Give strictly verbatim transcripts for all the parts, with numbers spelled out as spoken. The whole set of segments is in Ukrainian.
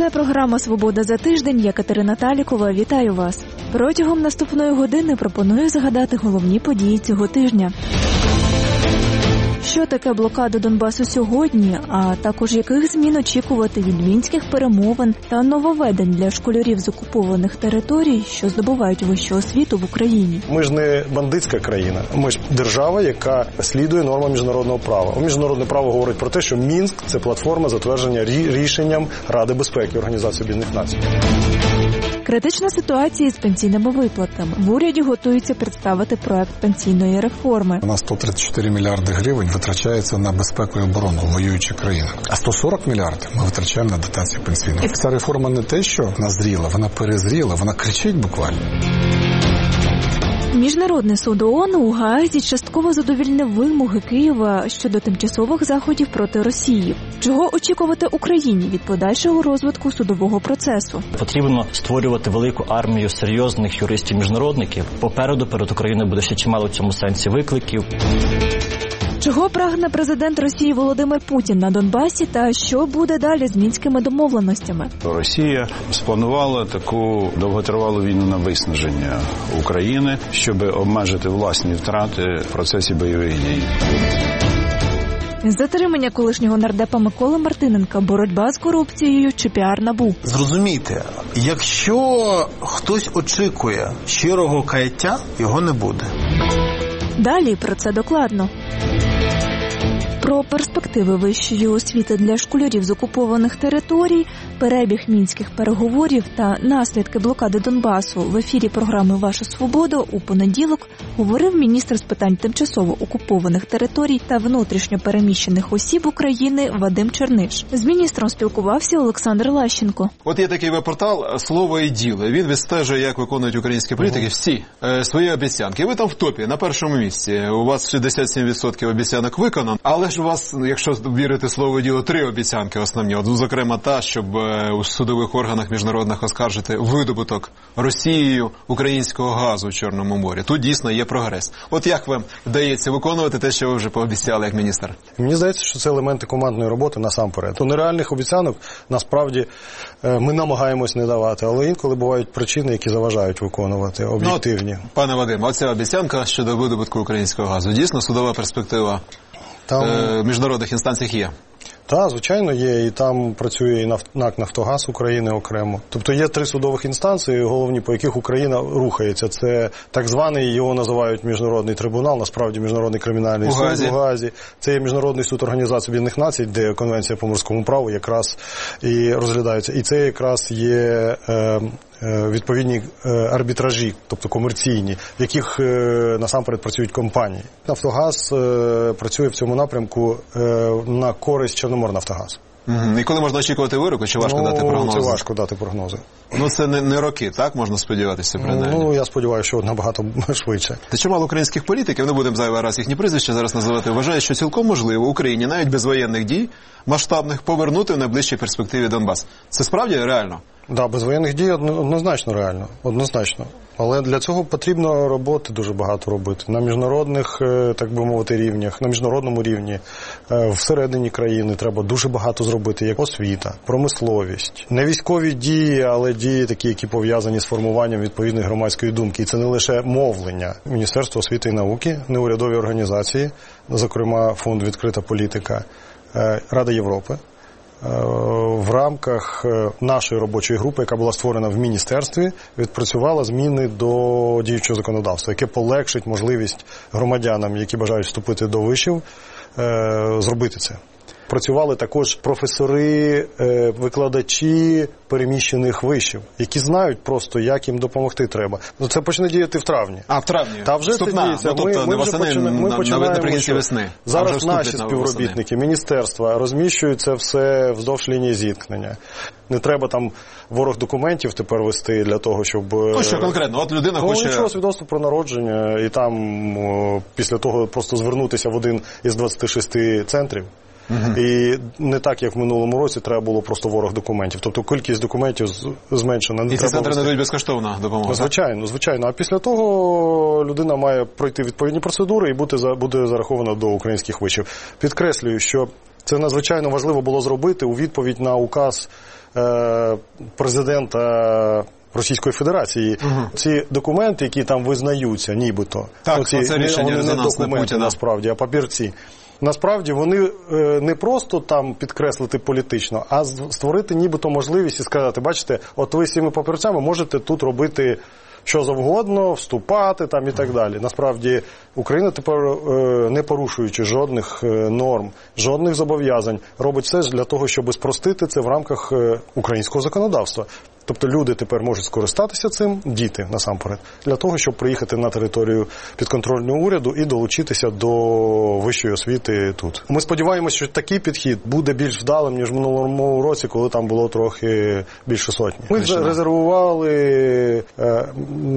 Це програма «Свобода за тиждень». Я Катерина Талікова. Вітаю вас. Протягом наступної години пропоную згадати головні події цього тижня. Що таке блокада Донбасу сьогодні, а також яких змін очікувати від мінських перемовин та нововведень для школярів з окупованих територій, що здобувають вищу освіту в Україні. Ми ж не бандитська країна, ми ж держава, яка слідує нормам міжнародного права. Міжнародне право говорить про те, що Мінськ – це платформа затвердження рішенням Ради безпеки Організації Об'єднаних Націй. Критична ситуація з пенсійними виплатами. В уряді готуються представити проект пенсійної реформи. У нас сто тридцять чотири мільярди гривень витрачається на безпеку і оборону в воюючих країнах. А сто сорок мільярдів ми витрачаємо на дотацію пенсійної. Ця реформа не те, що назріла, вона перезріла, вона кричить буквально. Міжнародний суд ООН у Гаазі частково задовільнив вимоги Києва щодо тимчасових заходів проти Росії. Чого очікувати Україні від подальшого розвитку судового процесу? Потрібно створювати велику армію серйозних юристів-міжнародників. Попереду перед Україною буде ще чимало в цьому сенсі викликів. Чого прагне президент Росії Володимир Путін на Донбасі та що буде далі з мінськими домовленостями? Росія спланувала таку довготривалу війну на виснаження України, щоб обмежити власні втрати в процесі бойових дій. Затримання колишнього нардепа Миколи Мартиненка, боротьба з корупцією чи піар НАБУ? Зрозумійте, якщо хтось очікує щирого каяття, його не буде. Далі про це докладно. Про перспективи вищої освіти для школярів з окупованих територій, перебіг мінських переговорів та наслідки блокади Донбасу в ефірі програми «Ваша свобода» у понеділок говорив міністр з питань тимчасово окупованих територій та внутрішньо переміщених осіб України Вадим Черниш. З міністром спілкувався Олександр Лащенко. От є такий веб-портал «Слово і діло». Він відстежує, як виконують українські політики всі е, свої обіцянки. Ви там в топі, на першому місці. У вас шістдесят сім відсотків обіцянок виконано, але ж у вас, якщо вірити слову діло, три обіцянки основні. От, зокрема, та, щоб у судових органах міжнародних оскаржити видобуток Росією українського газу в Чорному морі. Тут дійсно є прогрес. От як вам вдається виконувати те, що ви вже пообіцяли як міністр? Мені здається, що це елементи командної роботи насамперед. То нереальних обіцянок насправді ми намагаємось не давати, але інколи бувають причини, які заважають виконувати, об'єктивні. Ну, пане Вадим, оця обіцянка щодо видобутку українського газу. Дійсно, судова перспектива Там... в міжнародних інстанціях є? Так, звичайно, є. І там працює і НАК «Нафтогаз» України окремо. Тобто є три судових інстанції, головні, по яких Україна рухається. Це так званий, його називають Міжнародний трибунал, насправді Міжнародний кримінальний суд у Гаазі. Це є Міжнародний суд Організації Об'єднаних Націй, де Конвенція по морському праву якраз і розглядається. І це якраз є е, відповідні арбітражі, тобто комерційні, в яких насамперед працюють компанії. «Нафтогаз» працює в цьому напрямку на користь Чорноморнафтогаз. Угу. І коли можна очікувати вироку, чи важко ну, дати прогнози? Це важко дати прогнози. Ну, це не, не роки, так? Можна сподіватися, принаймні. Ну, я сподіваюся, що набагато швидше. Та чимало українських політиків, не будемо зайвий раз їхні прізвища зараз називати, вважає, що цілком можливо Україні навіть без воєнних дій масштабних повернути в найближчій перспективі Донбас. Це справді реально? Так, да, без воєнних дій однозначно реально, однозначно. Але для цього потрібно роботи дуже багато робити. На міжнародних, так би мовити, рівнях, на міжнародному рівні, всередині країни треба дуже багато зробити, як освіта, промисловість. Не військові дії, але дії такі, які пов'язані з формуванням відповідної громадської думки. І це не лише мовлення. Міністерство освіти і науки, неурядові організації, зокрема Фонд «Відкрита політика», Рада Європи. В рамках нашої робочої групи, яка була створена в міністерстві, відпрацювала зміни до діючого законодавства, яке полегшить можливість громадянам, які бажають вступити до вишів, зробити це. Працювали також професори, викладачі переміщених вишів, які знають просто, як їм допомогти треба. Ну, це почне діяти в травні. А, в травні? Та вже це діється. Ну, тобто, ми, ми вже починаємо, ми починаємо що весни. Зараз наші співробітники міністерства розміщують це все вздовж лінії зіткнення. Не треба там ворог документів тепер вести для того, щоб... Ну, що конкретно? От людина ну, хоче... нічого, свідоцтво про народження, і там о, після того просто звернутися в один із двадцяти шести центрів. Uh-huh. І не так, як в минулому році, треба було просто ворог документів. Тобто кількість документів зменшена. І ці центри надають безкоштовна допомога? Звичайно, звичайно. А після того людина має пройти відповідні процедури і бути, буде зарахована до українських вишів. Підкреслюю, що Це надзвичайно важливо було зробити у відповідь на указ е, президента Російської Федерації. Угу. Ці документи, які там визнаються, нібито, так, оці, це рішення вони не документи Путіна. насправді, а папірці. Насправді вони е, не просто там підкреслити політично, а створити нібито можливість і сказати, бачите, от ви з цими папірцями можете тут робити що завгодно, вступати там і так далі. Насправді Україна тепер, не порушуючи жодних норм, жодних зобов'язань, робить все для того, щоб спростити це в рамках українського законодавства. Тобто люди тепер можуть скористатися цим, діти насамперед, для того, щоб приїхати на територію підконтрольного уряду і долучитися до вищої освіти тут. Ми сподіваємося, що такий підхід буде більш вдалим, ніж в минулому році, коли там було трохи більше сотні. Ми резервували е,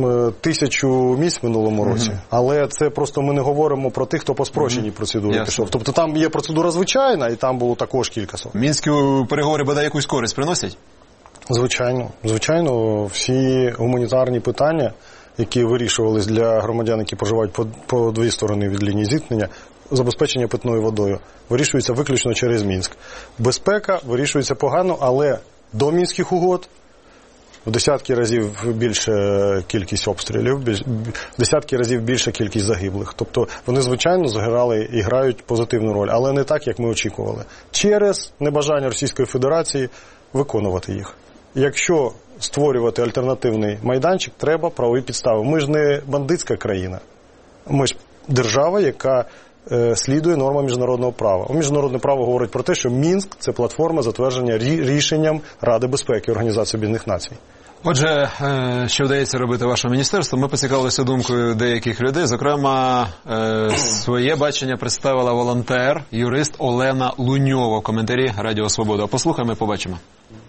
тисячу місць в минулому році, mm-hmm. але це просто ми не говоримо про тих, хто по спрощеній mm-hmm. процедурі пішов. Тобто там є процедура звичайна, і там було також кілька сотень. Мінські переговори, бодай, якусь користь приносять? Звичайно. Звичайно, всі гуманітарні питання, які вирішувались для громадян, які проживають по, по дві сторони від лінії зіткнення, забезпечення питною водою, вирішується виключно через Мінськ. Безпека вирішується погано, але до Мінських угод в десятки разів більша кількість обстрілів, в десятки разів більша кількість загиблих. Тобто вони, звичайно, зіграли і грають позитивну роль, але не так, як ми очікували. Через небажання Російської Федерації виконувати їх. Якщо створювати альтернативний майданчик, треба правові підстави. Ми ж не бандитська країна. Ми ж держава, яка е, слідує нормам міжнародного права. Міжнародне право говорить про те, що Мінськ – це платформа затвердження рішенням Ради безпеки Організації Об'єднаних Націй. Отже, що вдається робити ваше міністерство? Ми поцікавилися думкою деяких людей. Зокрема, своє бачення представила волонтер, юрист Олена Луньова в коментарі Радіо Свобода. Послухаємо і побачимо.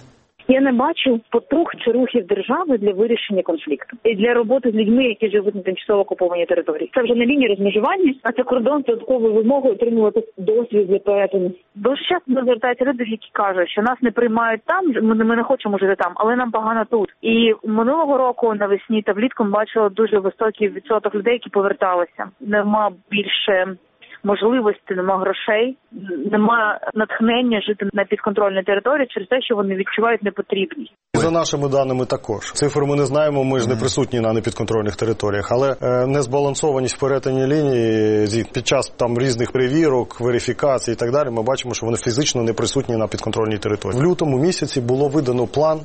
Я не бачу потух чи рухів держави для вирішення конфлікту і для роботи з людьми, які живуть на тимчасово окупованій території. Це вже не лінія розмежування, а це кордон з додатковою вимогою отримувати досвід для перетину. Дуже часто звертаються люди, які кажуть, що нас не приймають там, ми, ми не хочемо жити там, але нам погано тут. І минулого року навесні та влітку ми бачили дуже високий відсоток людей, які поверталися. Нема більше можливості, нема грошей, нема натхнення жити на підконтрольній території через те, що вони відчувають непотрібність. За нашими даними також. Цифри ми не знаємо, ми ж не присутні на непідконтрольних територіях, але е, незбалансованість в перетині лінії під час там різних перевірок, верифікацій і так далі, ми бачимо, що вони фізично не присутні на підконтрольній території. В лютому місяці було видано план,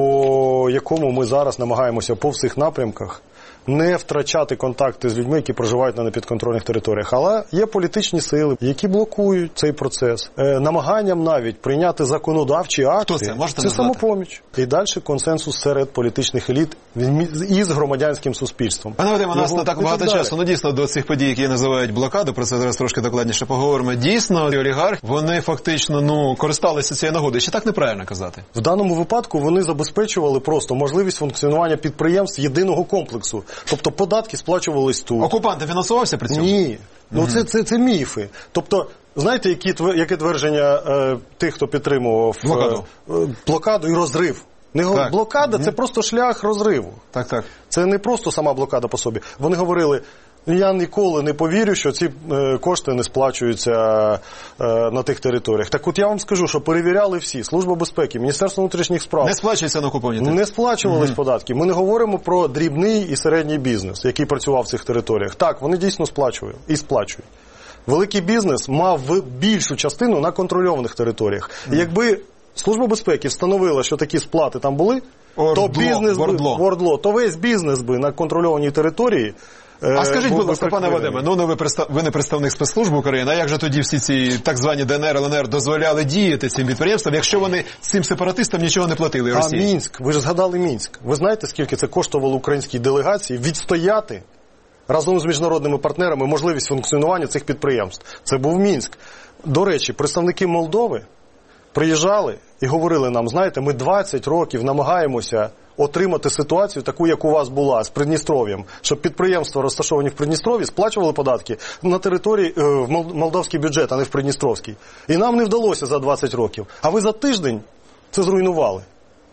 по якому ми зараз намагаємося по всіх напрямках не втрачати контакти з людьми, які проживають на непідконтрольних територіях. Але є політичні сили, які блокують цей процес. Е, намаганням навіть прийняти законодавчі акти. Хто це? Можете це назвати? Самопоміч. І далі консенсус серед політичних еліт із громадянським суспільством. Пане Вадиме, у нас не так багато так часу. Ну, дійсно, до цих подій, які називають блокаду, про це зараз трошки докладніше поговоримо. Дійсно, олігархи, вони фактично, ну, користалися цією нагодою. Чи так неправильно казати? В даному випадку вони забезпечували просто можливість функціонування підприємств єдиного комплексу. Тобто податки сплачувались тут. Окупант фінансувався при цьому? Ні. Ну, це, це, це міфи. Тобто, знаєте, які, яке твердження е, тих, хто підтримував блокаду, е, блокаду і розрив? Не так. Блокада – це просто шлях розриву. Так, так. Це не просто сама блокада по собі. Вони говорили, я ніколи не повірю, що ці е, кошти не сплачуються е, на тих територіях. Так от я вам скажу, що перевіряли всі. Служба безпеки, Міністерство внутрішніх справ. Не сплачуються на окуповані території? Не сплачувались mm-hmm. податки. Ми не говоримо про дрібний і середній бізнес, який працював в цих територіях. Так, вони дійсно сплачують і сплачують. Великий бізнес мав більшу частину на контрольованих територіях. Mm-hmm. Якби Служба безпеки встановила, що такі сплати там були, Ордло, то бізнес би, Ордло, то весь бізнес би на контрольованій території. А скажіть, будь ласка, пане Вадиме, ну, ну ви, представ... ви не представник спецслужб України, а як же тоді всі ці так звані ДНР, ЛНР дозволяли діяти цим підприємствам, якщо вони цим сепаратистам нічого не платили Росії? А Мінськ, ви ж згадали Мінськ. Ви знаєте, скільки це коштувало українській делегації відстояти разом з міжнародними партнерами можливість функціонування цих підприємств? Це був Мінськ. До речі, представники Молдови приїжджали і говорили нам, знаєте, ми двадцять років намагаємося отримати ситуацію таку, як у вас була, з Придністров'ям, щоб підприємства, розташовані в Придністров'ї, сплачували податки на території, в молдавський бюджет, а не в Придністровський. І нам не вдалося за двадцять років. А ви за тиждень це зруйнували.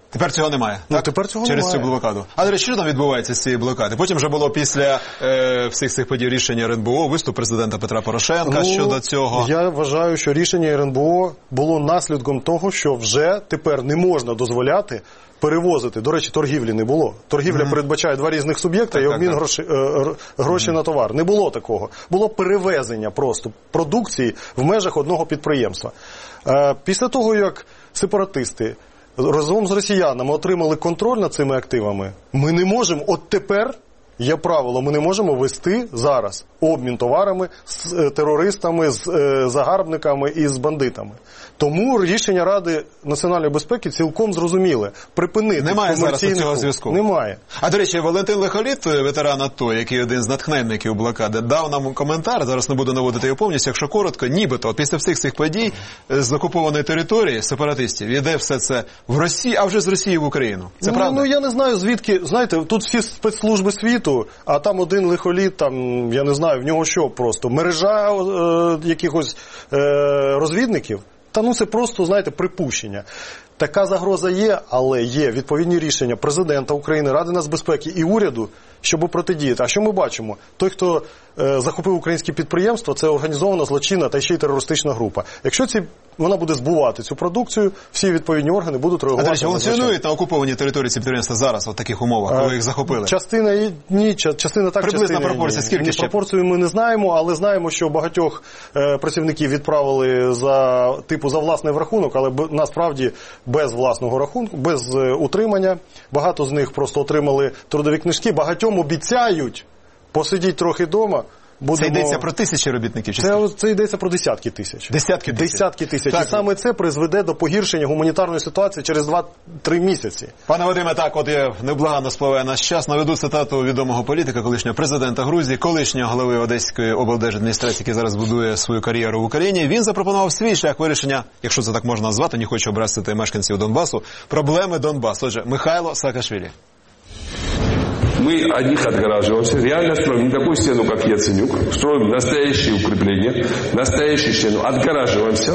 Тепер цього немає, Ну, так? тепер цього Через немає. цю блокаду. А, до речі, що там відбувається з цієї блокади? Потім вже було після е, всіх цих подій рішення ер ен бе о, виступ президента Петра Порошенка Ну, щодо цього. Я вважаю, що рішення ер ен бе о було наслідком того, що вже тепер не можна дозволяти перевозити. До речі, торгівлі не було. Торгівля mm-hmm. передбачає два різних суб'єкти так, і обмін так, гроші, е, гроші mm-hmm. на товар. Не було такого. Було перевезення просто продукції в межах одного підприємства. Е, після того, як сепаратисти разом з росіянами отримали контроль над цими активами, ми не можемо, от тепер є правило, ми не можемо вести зараз обмін товарами з е, терористами, з е, загарбниками і з бандитами. Тому рішення Ради національної безпеки цілком зрозуміле. Припинити Немає зараз цього зв'язку? Немає. А, до речі, Валентин Лихоліт, ветеран АТО, який один з натхненників блокади, дав нам коментар, зараз не буду наводити його повністю, якщо коротко, нібито після всіх цих подій з окупованої території сепаратистів йде все це в Росію, а вже з Росії в Україну. Це ну, правда? Ну, я не знаю, звідки, знаєте, тут всі спецслужби світу, а там один Лихоліт, там, я не знаю, в нього що просто, мережа е, якихось е, розвідників. Та ну це просто, знаєте, припущення. Така загроза є, але є відповідні рішення президента України, Ради нацбезпеки і уряду, щоб протидіяти. А що ми бачимо? Той, хто е, захопив українські підприємства, це організована злочинна та ще й терористична група. Якщо ці, вона буде збувати цю продукцію, всі відповідні органи будуть реагувати. А, до речі, функціонують на окупованій території ці підприємства зараз, в таких умовах, коли їх захопили? Частина і ні, частина так, приблизна частина пропорція, ні. скільки Ні, ще? пропорцію ми не знаємо, але знаємо, що багатьох е, працівників відправили за, типу, за власний рахунок, але б, насправді без власного рахунку, без е, утримання. Багато з них просто отримали трудові книжки, багатьом обіцяють посидіть трохи вдома. Будемо... Це йдеться про тисячі робітників? Чи це, це йдеться про десятки тисяч. Десятки тисяч? Десятки тисяч. Так. І саме це призведе до погіршення гуманітарної ситуації через два-три місяці. Пане Вадиме, так, от є невблаганно спливає наш час. Наведу цитату відомого політика, колишнього президента Грузії, колишнього голови Одеської облдержадміністрації, який зараз будує свою кар'єру в Україні. Він запропонував свій шлях вирішення, якщо це так можна назвати, не хочу образити мешканців Донбасу, проблеми Донбасу. Отже, Михайло Саакашвілі. Мы от них отгораживаемся, реально строим не такую стену, как Яценюк, строим настоящие укрепления, настоящую стену, отгораживаемся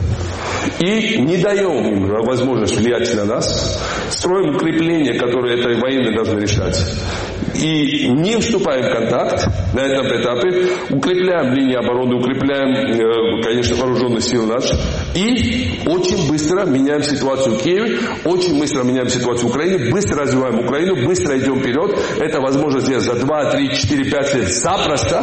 и не даем им возможность влиять на нас, строим укрепления, которые этой войны должны решать. И не вступаем в контакт на этом этапе, укрепляем линии обороны, укрепляем, конечно, вооруженные силы наши, и очень быстро меняем ситуацию в Киеве, очень быстро меняем ситуацию в Украине, быстро развиваем Украину, быстро идем вперед. Это возможно сделать за два, три, четыре, пять лет запросто.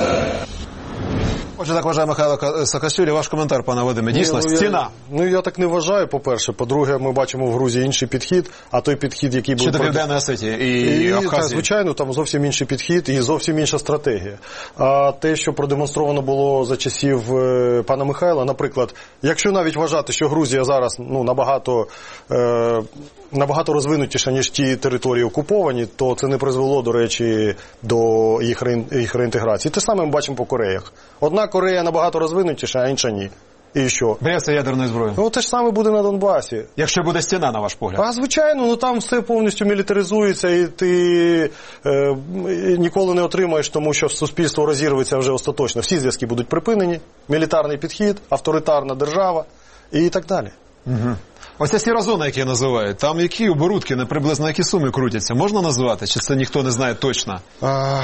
Отже, так вважає Михайло Саакашвілі. Ваш коментар, пане Вадиме. Дійсно, ну, стіна. Я, ну, я так не вважаю, по-перше. По-друге, ми бачимо в Грузії інший підхід, а той підхід, який був... Щодо Південної Осетії і, і Абхазії. Так, звичайно, там зовсім інший підхід і зовсім інша стратегія. А те, що продемонстровано було за часів е, пана Михайла, наприклад, якщо навіть вважати, що Грузія зараз ну, набагато, е, набагато розвинутіша, ніж ті території окуповані, то це не призвело, до речі, до їх, ре, їх реінтеграції. Те саме ми бачимо по Кореях. Одна Корея набагато розвинутіша, а інша ні. І що? Бояться ядерної зброї. Ну, те ж саме буде на Донбасі. Якщо буде стіна, на ваш погляд. А, звичайно, ну там все повністю мілітаризується, і ти е, ніколи не отримаєш, тому що суспільство розірветься вже остаточно. Всі зв'язки будуть припинені, мілітарний підхід, авторитарна держава і так далі. Угу. Ось ця сіра зона, які називають, там які оборудки, не приблизно які суми крутяться, можна назвати? Чи це ніхто не знає точно? А,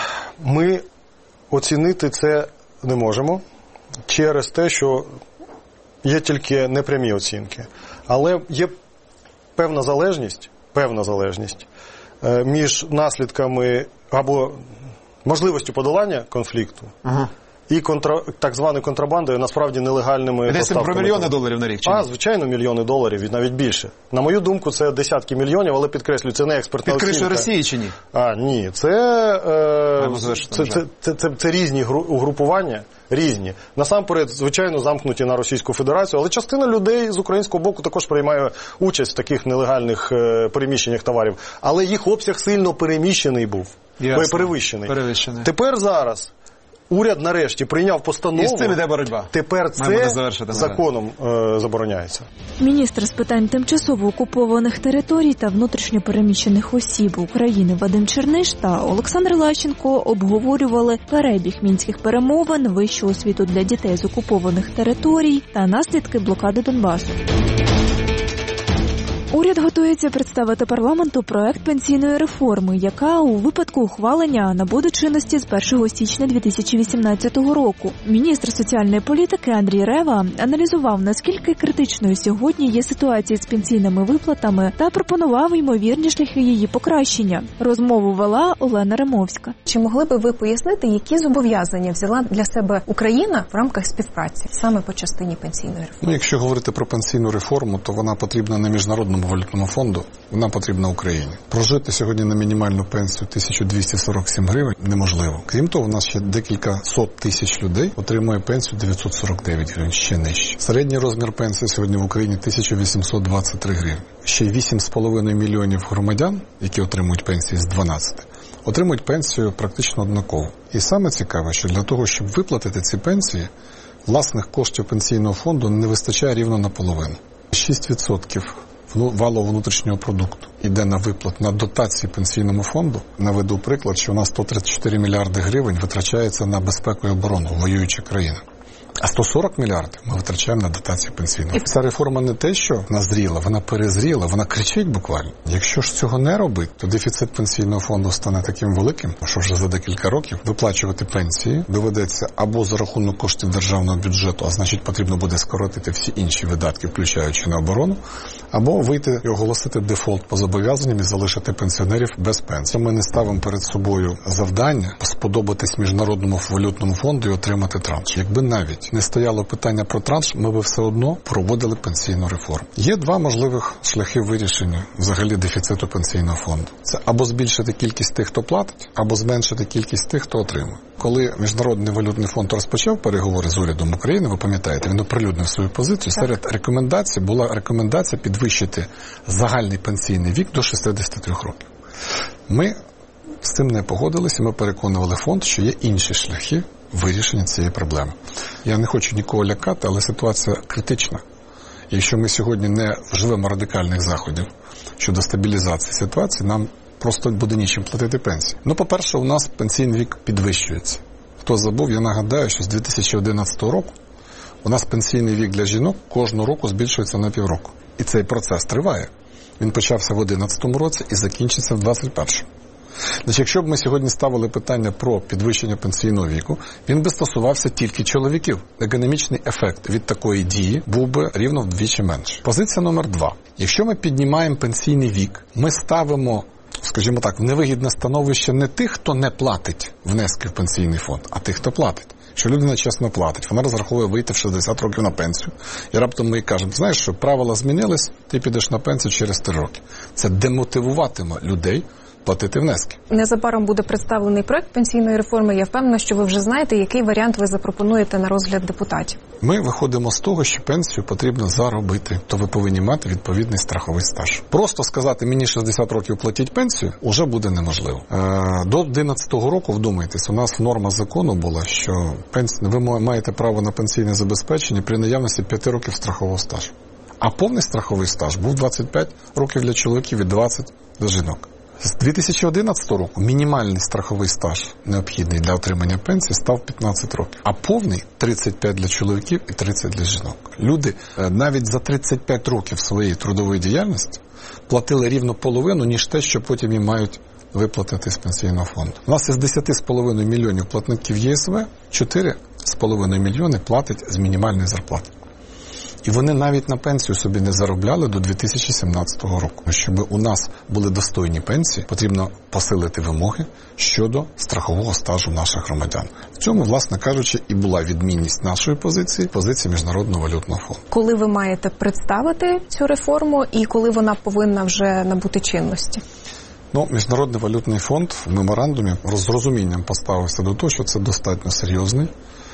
ми оцінити це не можемо через те, що є тільки непрямі оцінки. Але є певна залежність, певна залежність між наслідками або можливістю подолання конфлікту ага. і контра, так званою контрабандою, насправді нелегальними поставками. Десь про мільйони доларів на рік? Чи а, звичайно, мільйони доларів і навіть більше. На мою думку, це десятки мільйонів, але підкреслюю, це не експертна оцінка. Під кришою Росії чи ні? А, ні. Це, е, це, це, це, це, це різні угрупування, різні. Насамперед, звичайно, замкнуті на Російську Федерацію, але частина людей з українського боку також приймає участь в таких нелегальних е, переміщеннях товарів. Але їх обсяг сильно переміщений був. Ясно. Перевищений. Перевищений. Тепер зараз уряд нарешті прийняв постанову. І з цим іде боротьба. Тепер це законом е, забороняється. Міністр з питань тимчасово окупованих територій та внутрішньо переміщених осіб України Вадим Черниш та Олександр Лащенко обговорювали перебіг мінських перемовин, вищу освіту для дітей з окупованих територій та наслідки блокади Донбасу. Уряд готується представити парламенту проект пенсійної реформи, яка у випадку ухвалення набуде чинності з першого січня дві тисячі вісімнадцятого року. Міністр соціальної політики Андрій Рева аналізував, наскільки критичною сьогодні є ситуація з пенсійними виплатами та пропонував ймовірні шляхи її покращення. Розмову вела Олена Ремовська. Чи могли би ви пояснити, які зобов'язання взяла для себе Україна в рамках співпраці саме по частині пенсійної реформи? Ну, якщо говорити про пенсійну реформу, то вона потрібна не Міжнародному валютному фонду, вона потрібна Україні. Прожити сьогодні на мінімальну пенсію тисяча двісті сорок сім гривень неможливо. Крім того, у нас ще декілька сот тисяч людей отримує пенсію дев'ятсот сорок дев'ять гривень, ще нижче. Середній розмір пенсії сьогодні в Україні тисяча вісімсот двадцять три гривень. Ще вісім з половиною мільйонів громадян, які отримують пенсії з дванадцяти, отримують пенсію практично однаково. І саме цікаве, що для того, щоб виплатити ці пенсії, власних коштів пенсійного фонду не вистачає рівно наполовину. шість відсотків валового внутрішнього продукту йде на виплат, на дотації пенсійному фонду. Наведу приклад, що у нас сто тридцять чотири мільярди гривень витрачається на безпеку і оборону воюючі країни. А сто сорок мільярдів ми витрачаємо на дотацію пенсійного. Ця реформа не те, що назріла, вона перезріла, вона кричить буквально. Якщо ж цього не робить, то дефіцит пенсійного фонду стане таким великим, що вже за декілька років виплачувати пенсії доведеться або за рахунок коштів державного бюджету, а значить потрібно буде скоротити всі інші видатки, включаючи на оборону, або вийти і оголосити дефолт по зобов'язанням і залишити пенсіонерів без пенсії. Ми не ставимо перед собою завдання сподобатись Міжнародному валютному фонду і отримати транш. Якби навіть не стояло питання про транш, ми би все одно проводили пенсійну реформу. Є два можливих шляхи вирішення взагалі дефіциту пенсійного фонду. Це або збільшити кількість тих, хто платить, або зменшити кількість тих, хто отримує. Коли Міжнародний валютний фонд розпочав переговори з урядом України, ви пам'ятаєте, він оприлюднив свою позицію. Серед рекомендацій була рекомендація підвищити загальний пенсійний вік до шістдесят три років. Ми з цим не погодилися, ми переконували фонд, що є інші шляхи вирішення цієї проблеми. Я не хочу нікого лякати, але ситуація критична. Якщо ми сьогодні не вживемо радикальних заходів щодо стабілізації ситуації, нам просто буде нічим платити пенсію. Ну, по-перше, у нас пенсійний вік підвищується. Хто забув, я нагадаю, що з дві тисячі одинадцятого року у нас пенсійний вік для жінок кожного року збільшується на півроку. І цей процес триває. Він почався в одинадцятому році і закінчиться в двадцять першому. Значить, якщо б ми сьогодні ставили питання про підвищення пенсійного віку, він би стосувався тільки чоловіків. Економічний ефект від такої дії був би рівно вдвічі менше. Позиція номер два. Якщо ми піднімаємо пенсійний вік, ми ставимо, скажімо так, в невигідне становище не тих, хто не платить внески в пенсійний фонд, а тих, хто платить. Що людина чесно платить, вона розраховує вийти в шістдесят років на пенсію. І раптом ми їй кажемо, знаєш що, правила змінились, ти підеш на пенсію через три роки. Це демотивуватиме людей платити внески. Незабаром буде представлений проект пенсійної реформи. Я впевнена, що ви вже знаєте, який варіант ви запропонуєте на розгляд депутатів. Ми виходимо з того, що пенсію потрібно заробити. То ви повинні мати відповідний страховий стаж. Просто сказати, мені шістдесят років платіть пенсію, уже буде неможливо. До одинадцятого року, вдумайтесь, у нас норма закону була, що пенсія, ви маєте право на пенсійне забезпечення при наявності п'яти років страхового стажу. А повний страховий стаж був двадцять п'ять років для чоловіків і двадцять для жінок. З дві тисячі одинадцятого року мінімальний страховий стаж, необхідний для отримання пенсії, став п'ятнадцять років. А повний – тридцять п'ять для чоловіків і тридцять для жінок. Люди навіть за тридцять п'ять років своєї трудової діяльності платили рівно половину, ніж те, що потім їм мають виплатити з пенсійного фонду. У нас із десять з половиною мільйонів платників ЄСВ чотири з половиною мільйони платять з мінімальної зарплати. І вони навіть на пенсію собі не заробляли до дві тисячі сімнадцятого року. Щоб у нас були достойні пенсії, потрібно посилити вимоги щодо страхового стажу наших громадян. В цьому, власне кажучи, і була відмінність нашої позиції, позиції Міжнародного валютного фонду. Коли ви маєте представити цю реформу і коли вона повинна вже набути чинності? Ну, Міжнародний валютний фонд в меморандумі з розумінням поставився до того, що це достатньо серйозний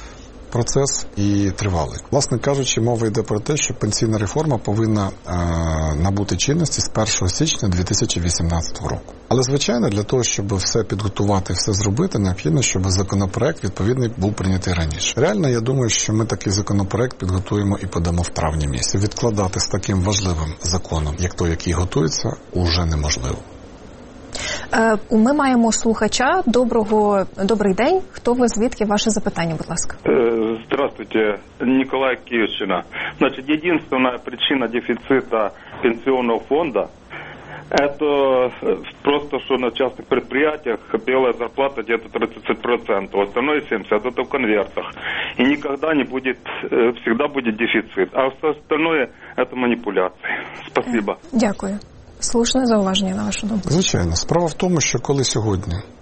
процес і тривалий. Власне кажучи, мова йде про те, що пенсійна реформа повинна е, набути чинності з першого січня дві тисячі вісімнадцятого року. Але, звичайно, для того, щоб все підготувати, все зробити, необхідно, щоб законопроект відповідний був прийнятий раніше. Реально, я думаю, що ми такий законопроект підготуємо і подамо в травні місяці. Відкладати з таким важливим законом, як той, який готується, уже неможливо. Ми маємо слухача. Доброго, добрий день. Хто ви, звідки? Ваше запитання, будь ласка. Здравствуйте, Николай, Киевщина. Значит, единственная причина дефицита пенсионного фонда – это просто, что на частных предприятиях белая зарплата где-то тридцать процентов, остальное семьдесят процентов это в конвертах. И никогда не будет, всегда будет дефицит. А все остальное – это манипуляции. Спасибо. Дякую. Слушне зауваження, на вашу думку. Звичайно. Справа в тому, що коли сьогодні е,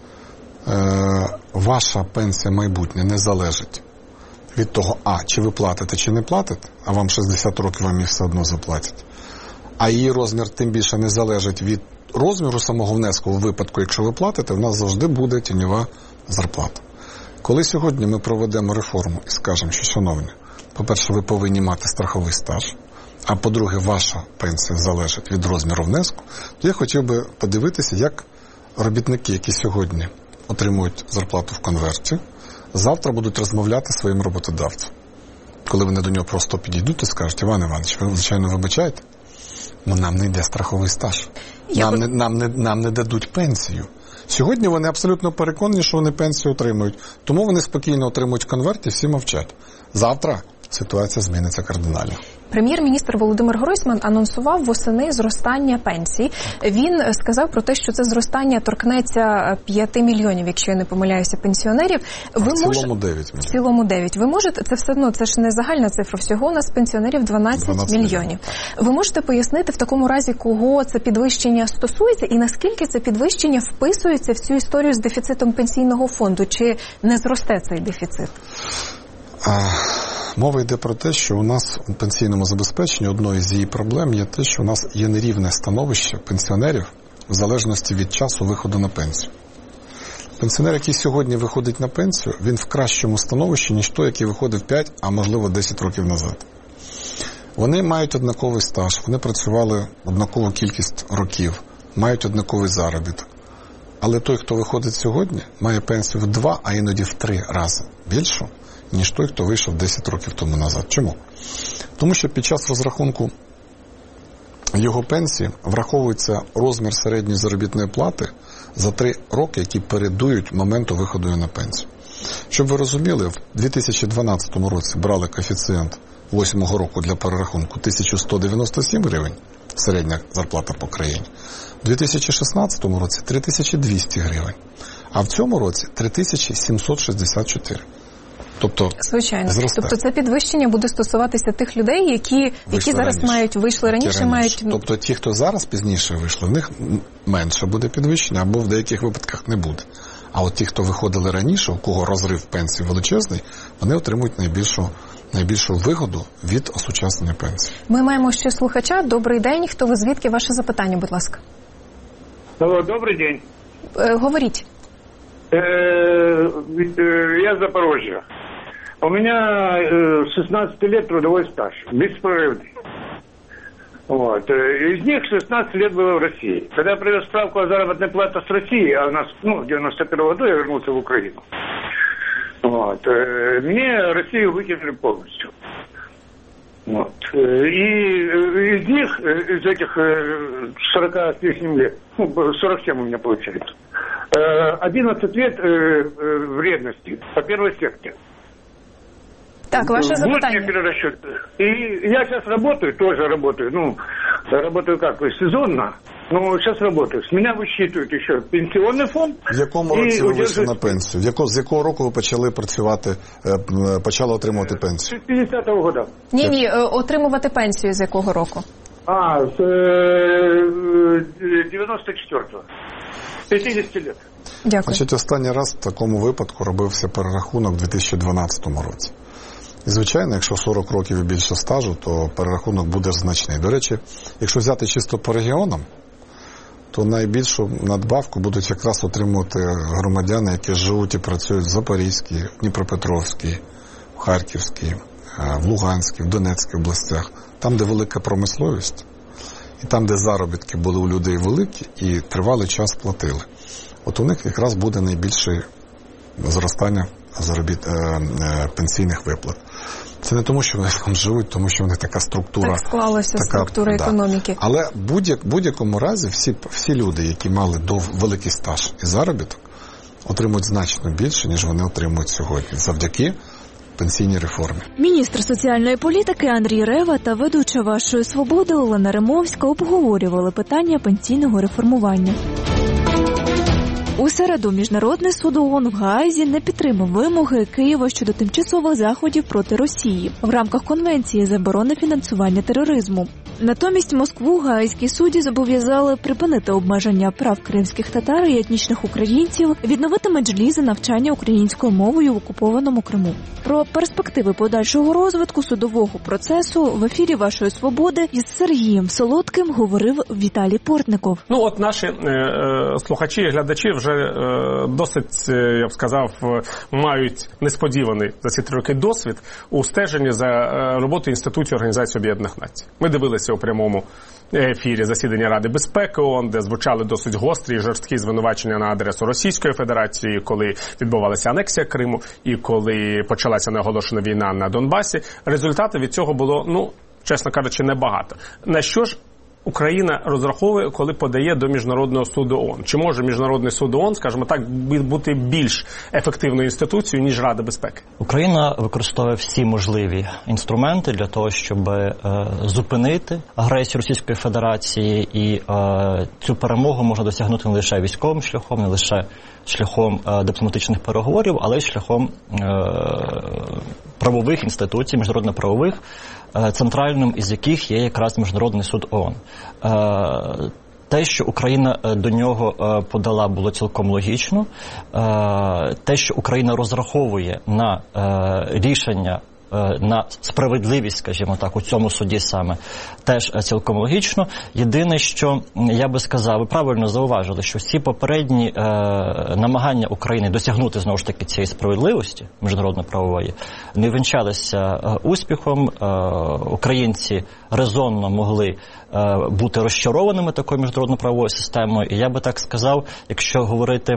ваша пенсія майбутня не залежить від того, а, чи ви платите, чи не платите, а вам шістдесят років, вам їх все одно заплатять, а її розмір тим більше не залежить від розміру самого внеску у випадку, якщо ви платите, в нас завжди буде тіньова зарплата. Коли сьогодні ми проведемо реформу і скажемо, що, шановні, по-перше, ви повинні мати страховий стаж, а по-друге, ваша пенсія залежить від розміру внеску, то я хотів би подивитися, як робітники, які сьогодні отримують зарплату в конверті, завтра будуть розмовляти зі своїм роботодавцем. Коли вони до нього просто підійдуть і скажуть: Іван Іванович, ви, звичайно, вибачаєте, але нам не йде страховий стаж. Нам, не, нам, не, нам не дадуть пенсію. Сьогодні вони абсолютно переконані, що вони пенсію отримують. Тому вони спокійно отримують конверт і всі мовчать. Завтра ситуація зміниться кардинально. Прем'єр-міністр Володимир Гройсман анонсував восени зростання пенсій. Він сказав про те, що це зростання торкнеться п'яти мільйонів, якщо я не помиляюся, пенсіонерів. Ви в цілому дев'ять мож... В цілому дев'ять. Ви можете, це все одно, це ж не загальна цифра, всього у нас пенсіонерів дванадцять мільйонів. Ви можете пояснити в такому разі, кого це підвищення стосується і наскільки це підвищення вписується в цю історію з дефіцитом пенсійного фонду? Чи не зросте цей дефіцит? А... Мова йде про те, що у нас у пенсійному забезпеченні одною з її проблем є те, що у нас є нерівне становище пенсіонерів в залежності від часу виходу на пенсію. Пенсіонер, який сьогодні виходить на пенсію, він в кращому становищі, ніж той, який виходив п'ять, а можливо десять років назад. Вони мають однаковий стаж, вони працювали однакову кількість років, мають однаковий заробіток. Але той, хто виходить сьогодні, має пенсію в два, а іноді в три рази більшу, ніж той, хто вийшов десять років тому назад. Чому? Тому що під час розрахунку його пенсії враховується розмір середньої заробітної плати за три роки, які передують моменту виходу на пенсію. Щоб ви розуміли, в дві тисячі дванадцятому році брали коефіцієнт восьмого року для перерахунку тисяча сто дев'яносто сім гривень, середня зарплата по країні. У дві тисячі шістнадцятому році три тисячі двісті гривень, а в цьому році три тисячі сімсот шістдесят чотири. Тобто, звичайно. Тобто це підвищення буде стосуватися тих людей, які, які зараз раніше. мають вийшли раніше, раніше, мають... Тобто ті, хто зараз пізніше вийшли, в них менше буде підвищення, або в деяких випадках не буде. А от ті, хто виходили раніше, у кого розрив пенсії величезний, вони отримують найбільшу, найбільшу вигоду від осучаснення пенсії. Ми маємо ще слухача. Добрий день. Хто ви, звідки? Ваше запитання, будь ласка. Алло, добрий день. Е, говоріть. Е, я з Запорожжя. У меня э, шестнадцать лет трудовой стаж, беспрерывный. Вот. Из них шестнадцать лет было в России. Когда я привез справку о заработной плате с России, а у нас, ну, в девяносто первом году я вернулся в Украину, вот, э, мне Россию выкинули полностью. Вот. И из них, из этих сорока с лишним лет, ну, сорок семь у меня получается, одиннадцать лет вредности по первой секте. Так, ваше запитание. Перерасчет. И я сейчас работаю, тоже работаю, ну, работаю как, сезонно, но сейчас работаю. С меня высчитывают еще пенсионный фонд. В якому році ви вийшли на пенсію? В яко, з якого року ви почали працювати, почали отримувати пенсію? З п'ятдесятого года. Ні, ні, отримувати пенсію з якого року? А, з дев'яносто четвертого. п'ятдесят лет. Дякую. Значить, останній раз в такому випадку робився перерахунок у дві тисячі дванадцятому році. І, звичайно, якщо сорок років і більше стажу, то перерахунок буде значний. До речі, якщо взяти чисто по регіонам, то найбільшу надбавку будуть якраз отримувати громадяни, які живуть і працюють в Запорізькій, Дніпропетровській, в Харківській, в Луганській, в Донецькій областях. Там, де велика промисловість, і там, де заробітки були у людей великі, і тривалий час платили. От у них якраз буде найбільше зростання заробіт, е, е, пенсійних виплат. Це не тому, що вони там живуть, тому що в них така структура. Так склалася така, структура да. економіки. Але в будь-як, будь-якому разі всі, всі люди, які мали дов, великий стаж і заробіток, отримують значно більше, ніж вони отримують сьогодні, завдяки пенсійній реформі. Міністр соціальної політики Андрій Рева та ведуча «Вашої свободи» Олена Римовська обговорювали питання пенсійного реформування. У середу Міжнародний суд ООН в Гаазі не підтримав вимоги Києва щодо тимчасових заходів проти Росії в рамках Конвенції заборони фінансування тероризму. Натомість Москву гаазькі судді зобов'язали припинити обмеження прав кримських татар і етнічних українців, відновити меджлізи навчання українською мовою в окупованому Криму. Про перспективи подальшого розвитку судового процесу в ефірі «Вашої свободи» із Сергієм Солодким говорив Віталій Портников. Ну от наші е, е, слухачі і глядачі вже е, досить, е, я б сказав, мають несподіваний за ці три роки досвід у стеженні за е, роботою інституції Організації Об'єднаних Націй. Ми дивилися у прямому ефірі засідання Ради безпеки ООН, де звучали досить гострі і жорсткі звинувачення на адресу Російської Федерації, коли відбувалася анексія Криму і коли почалася неоголошена війна на Донбасі. Результати від цього було, ну, чесно кажучи, небагато. На що ж Україна розраховує, коли подає до Міжнародного суду ООН? Чи може Міжнародний суд ООН, скажімо так, бути більш ефективною інституцією, ніж Рада безпеки? Україна використовує всі можливі інструменти для того, щоб е, зупинити агресію Російської Федерації, і е, цю перемогу можна досягнути не лише військовим шляхом, не лише шляхом е, дипломатичних переговорів, але й шляхом е, правових інституцій, міжнародно-правових, центральним із яких є якраз Міжнародний суд ООН. Те, що Україна до нього подала, було цілком логічно. Те, що Україна розраховує на рішення, на справедливість, скажімо так, у цьому суді саме, теж цілком логічно. Єдине, що я би сказав, ви правильно зауважили, що всі попередні е, намагання України досягнути, знову ж таки, цієї справедливості міжнародно-правової не вінчалися е, успіхом. Е, українці резонно могли е, бути розчарованими такою міжнародно-правовою системою. І я би так сказав, якщо говорити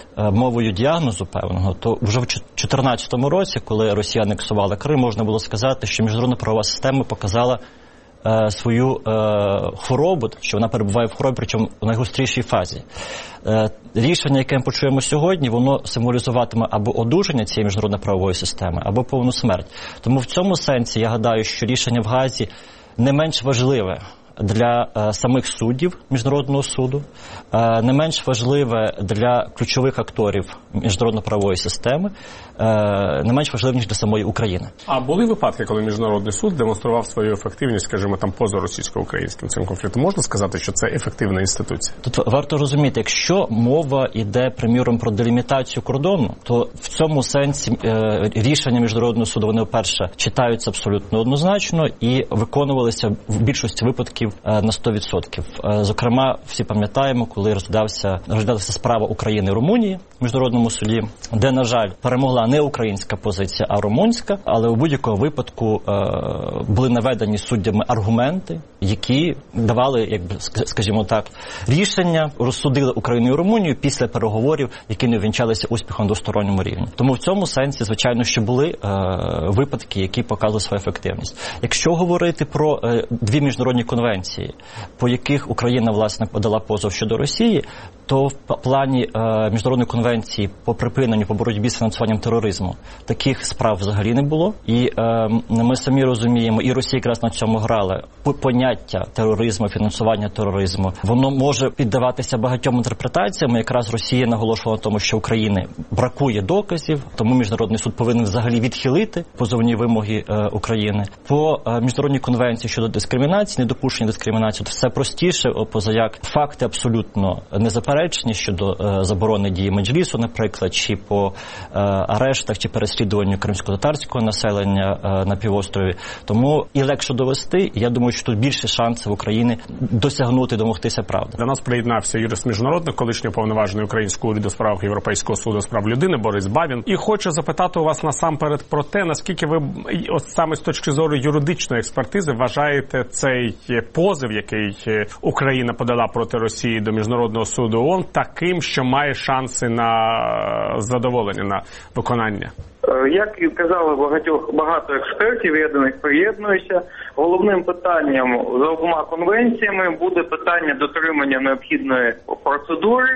мовою діагнозу певного, то вже в дві тисячі чотирнадцятому році, коли Росія анексувала Крим, можна було сказати, що міжнародна правова система показала е, свою е, хворобу, що вона перебуває в хворобі, причому в найгострішій фазі. Е, рішення, яке ми почуємо сьогодні, воно символізуватиме або одужання цієї міжнародної правової системи, або повну смерть. Тому в цьому сенсі я гадаю, що рішення в Гаазі не менш важливе для е, самих суддів Міжнародного суду, е, не менш важливе для ключових акторів міжнародно-правової системи, е, не менш важливе, ніж для самої України. А були випадки, коли Міжнародний суд демонстрував свою ефективність, скажімо, там поза російсько-українським цим конфліктом? Можна сказати, що це ефективна інституція? Тут варто розуміти, якщо мова йде, приміром, про делімітацію кордону, то в цьому сенсі е, рішення Міжнародного суду, вони, перше, читаються абсолютно однозначно і виконувалися в більшості випадків на сто відсотків. Зокрема, всі пам'ятаємо, коли розглядався, розглядалася справа України і Румунії в Міжнародному суді, де, на жаль, перемогла не українська позиція, а румунська, але у будь-якому випадку були наведені суддями аргументи, які давали, якби, скажімо так, рішення, розсудили Україну і Румунію після переговорів, які не увінчалися успіхом на двосторонньому рівні. Тому в цьому сенсі, звичайно, що були е, випадки, які показували свою ефективність. Якщо говорити про е, дві міжнародні конвенції, по яких Україна, власне, подала позов щодо Росії, то в плані е, міжнародної конвенції по припиненню, по боротьбі з фінансуванням тероризму таких справ взагалі не було. І е, ми самі розуміємо, і Росія якраз на цьому грала, поняття тероризму, фінансування тероризму, воно може піддаватися багатьом інтерпретаціям. Якраз Росія наголошувала на тому, що України бракує доказів, тому Міжнародний суд повинен взагалі відхилити позовні вимоги е, України. По е, міжнародній конвенції щодо дискримінації, недопущення дискримінації, то все простіше, позаяк факти абсолютно незаперечні щодо е, заборони дії меджлісу, наприклад, чи по е, арештах, чи переслідуванню кримсько-татарського населення е, на півострові. Тому і легше довести, я думаю, що тут більше шансів України досягнути, домогтися правди. До нас приєднався юрист міжнародник, колишній уповноважений українського уряду справ Європейського суду з прав людини Борис Бабін. І хочу запитати у вас насамперед про те, наскільки ви, от саме з точки зору юридичної експертизи, вважаєте цей позов, який Україна подала проти Росії до Міжнародного суду ООН, таким, що має шанси на задоволення, на виконання? Як і казали багатьох багато експертів, я до них приєднуюся. Головним питанням за обома конвенціями буде питання дотримання необхідної процедури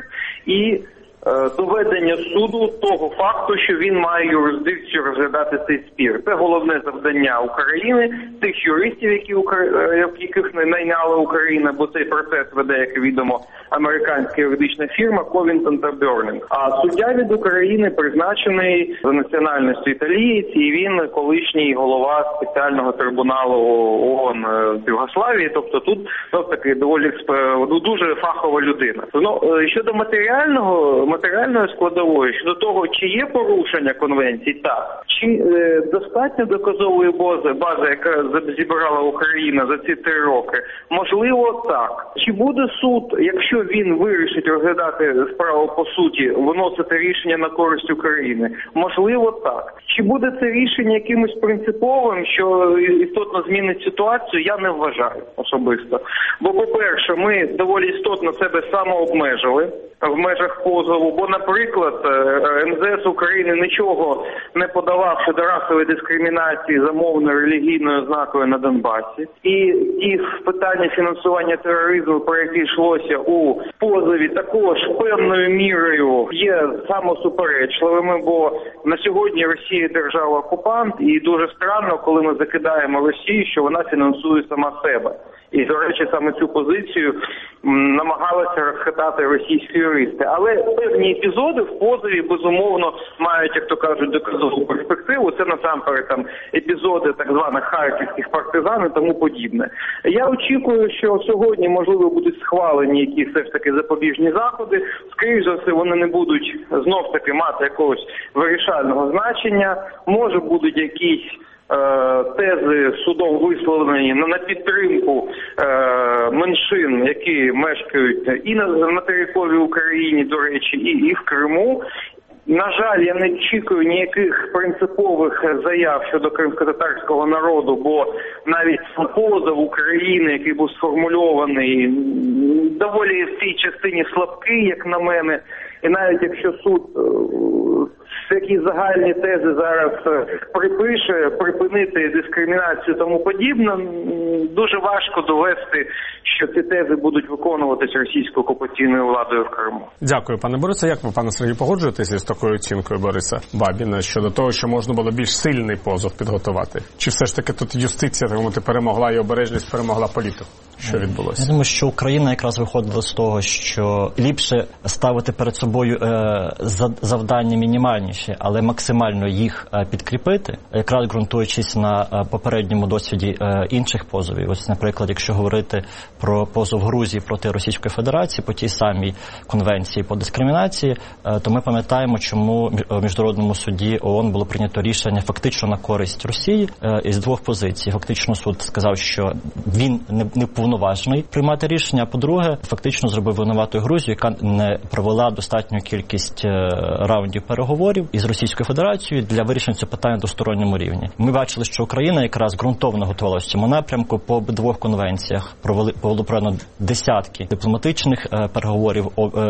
і доведення суду того факту, що він має юрисдикцію розглядати цей спір. Це головне завдання України, тих юристів, які яких найняла Україна, бо цей процес веде, як відомо, американська юридична фірма Covington та Burling. А суддя від України призначений за національністю італієць, і він колишній голова спеціального трибуналу ООН в Югославії. Тобто тут знов таки доволі дуже фахова людина. Ну, щодо матеріального матеріальної складової, щодо того, чи є порушення конвенцій, так. Чи е, достатньо доказової бази, бази, яка зібрала Україна за ці три роки? Можливо, так. Чи буде суд, якщо він вирішить розглядати справу по суті, виносити рішення на користь України? Можливо, так. Чи буде це рішення якимось принциповим, що істотно змінить ситуацію, я не вважаю особисто. Бо, по-перше, ми доволі істотно себе самообмежили в межах позову, бо, наприклад, ем зе ес України нічого не подавав щодо расової дискримінації за мовною релігійною ознакою на Донбасі. І ті питання фінансування тероризму, про які йшлося у позові, також певною мірою є самосуперечливими, бо на сьогодні Росія держава-окупант, і дуже странно, коли ми закидаємо Росію, що вона фінансує сама себе. І, до речі, саме цю позицію намагалися розхитати російські юристи. Але певні епізоди в позові, безумовно, мають, як то кажуть, доказову перспективу. Це, насамперед, там, епізоди так званих харківських партизан і тому подібне. Я очікую, що сьогодні, можливо, будуть схвалені якісь все ж таки запобіжні заходи. Скоріше за все, вони не будуть знов-таки мати якогось вирішального значення. Може, будуть якісь тези судом висловлені на підтримку е, меншин, які мешкають і на материковій Україні, до речі, і, і в Криму. На жаль, я не очікую ніяких принципових заяв щодо кримськотатарського народу, бо навіть позов України, який був сформульований, доволі в цій частині слабкий, як на мене. І навіть якщо суд такі загальні тези зараз припише, припинити дискримінацію і тому подібне, дуже важко довести, що ці тези будуть виконуватися російською окупаційною владою в Криму. Дякую, пане Борисе. Як ви, пане Сергію, погоджуєтеся з такою оцінкою Бориса Бабіна щодо того, що можна було більш сильний позов підготувати? Чи все ж таки тут юстиція, так мовити, перемогла і обережність перемогла політику? Що відбулося? Я думаю, що Україна якраз виходила з того, що ліпше ставити перед собою е, завдання мінімальніші, але максимально їх е, підкріпити, якраз ґрунтуючись на е, попередньому досвіді е, інших позовів. Ось, наприклад, якщо говорити про позов Грузії проти Російської Федерації по тій самій конвенції по дискримінації, е, то ми пам'ятаємо, чому в Міжнародному суді ООН було прийнято рішення фактично на користь Росії е, із двох позицій. Фактично суд сказав, що він не, не повноважений приймати рішення, а по-друге, фактично зробив винуватою Грузію, яка не провела достатню кількість раундів переговорів із Російською Федерацією для вирішення цього питання на двосторонньому рівні. Ми бачили, що Україна якраз ґрунтовно готувалася в цьому напрямку по двох конвенціях. Провели було проведено десятки дипломатичних переговорів,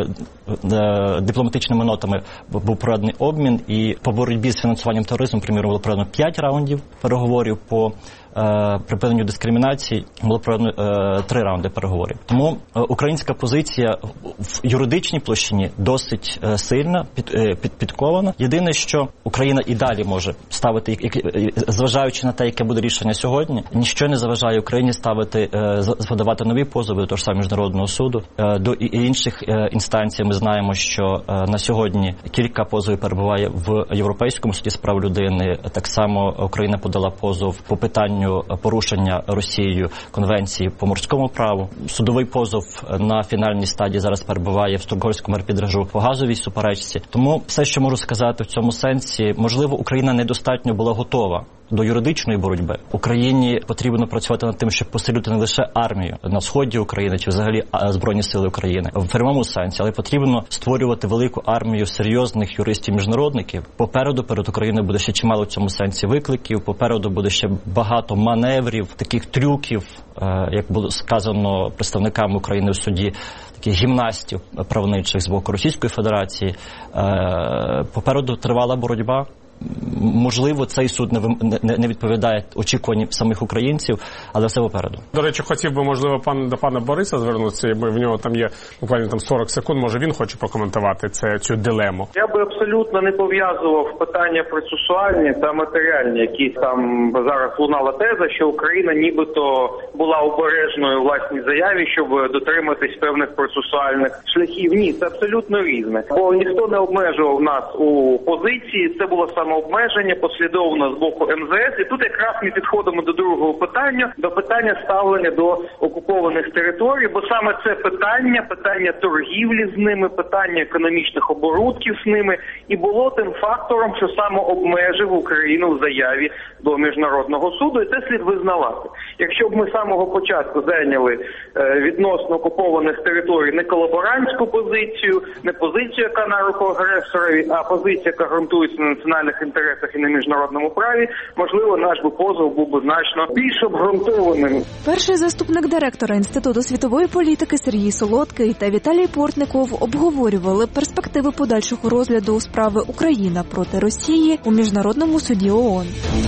дипломатичними нотами був проведений обмін, і по боротьбі з фінансуванням тероризму, приміром, було проведено п'ять раундів переговорів, по припиненню дискримінації було проведено е, три раунди переговорів. Тому е, українська позиція в юридичній площині досить е, сильна, під, е, під, підкована. Єдине, що Україна і далі може ставити, зважаючи на те, яке буде рішення сьогодні, ніщо не заважає Україні ставити, е, подавати нові позови до того ж самого Міжнародного суду, е, до і інших е, інстанцій. Ми знаємо, що е, на сьогодні кілька позовів перебуває в Європейському суді з прав людини. Так само Україна подала позов по питанню порушення Росією конвенції по морському праву. Судовий позов на фінальній стадії зараз перебуває в Стокгольмському арбітражу по газовій суперечці. Тому все, що можу сказати в цьому сенсі, можливо, Україна недостатньо була готова до юридичної боротьби. Україні потрібно працювати над тим, щоб посилювати не лише армію на сході України чи взагалі Збройні сили України в прямому сенсі, але потрібно створювати велику армію серйозних юристів-міжнародників. Попереду перед Україною буде ще чимало в цьому сенсі викликів, попереду буде ще багато маневрів, таких трюків, як було сказано представниками України в суді, таких гімнастів правничих з боку Російської Федерації. Попереду тривала боротьба. Можливо, цей суд не, не, не відповідає очікуванням самих українців, але все попереду. До речі, хотів би, можливо, пан, до пана Бориса звернутися, в нього там є буквально там сорок секунд, може він хоче прокоментувати це, цю дилему. Я би абсолютно не пов'язував питання процесуальні та матеріальні, які там зараз лунала теза, що Україна нібито була обережною у власній заяві, щоб дотриматись певних процесуальних шляхів. Ні, це абсолютно різне. Бо ніхто не обмежував нас у позиції, це було саме обмеження послідовно з боку ем зе ес. І тут якраз ми підходимо до другого питання, до питання ставлення до окупованих територій, бо саме це питання, питання торгівлі з ними, питання економічних оборудків з ними і було тим фактором, що саме обмежив Україну в заяві до Міжнародного суду, і це слід визнавати. Якщо б ми з самого початку зайняли відносно окупованих територій не колаборантську позицію, не позицію, яка на руку агресорові, а позиція, яка ґрунтується на національних інтересах і на міжнародному праві, можливо, наш би позов був би значно більш обґрунтованим. Перший заступник директора Інституту світової політики Сергій Солодкий та Віталій Портников обговорювали перспективи подальшого розгляду справи Україна проти Росії у Міжнародному суді ООН.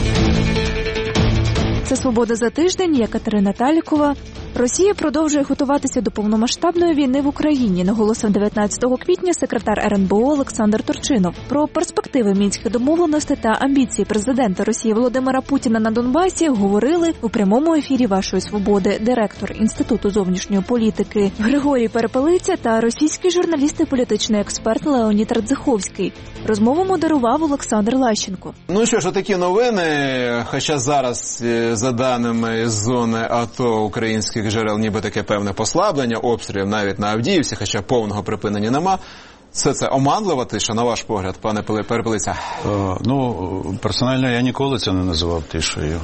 Це «Свобода за тиждень», я Катерина Талікова. Росія продовжує готуватися до повномасштабної війни в Україні, наголосив дев'ятнадцятого квітня секретар ер ен бе о Олександр Турчинов. Про перспективи мінських домовленостей та амбіції президента Росії Володимира Путіна на Донбасі говорили у прямому ефірі «Вашої свободи» директор Інституту зовнішньої політики Григорій Перепелиця та російський журналіст і політичний експерт Леонід Радзиховський. Розмову модерував Олександр Лащенко. Ну що ж, отакі новини, хоча зараз, за даними з зони АТО, українських джерел ніби таке певне послаблення обстрілів навіть на Авдіївці, хоча повного припинення нема. Це це оманлива тиша, на ваш погляд, пане Перепелиця? Е, ну, персонально я ніколи це не називав тишею.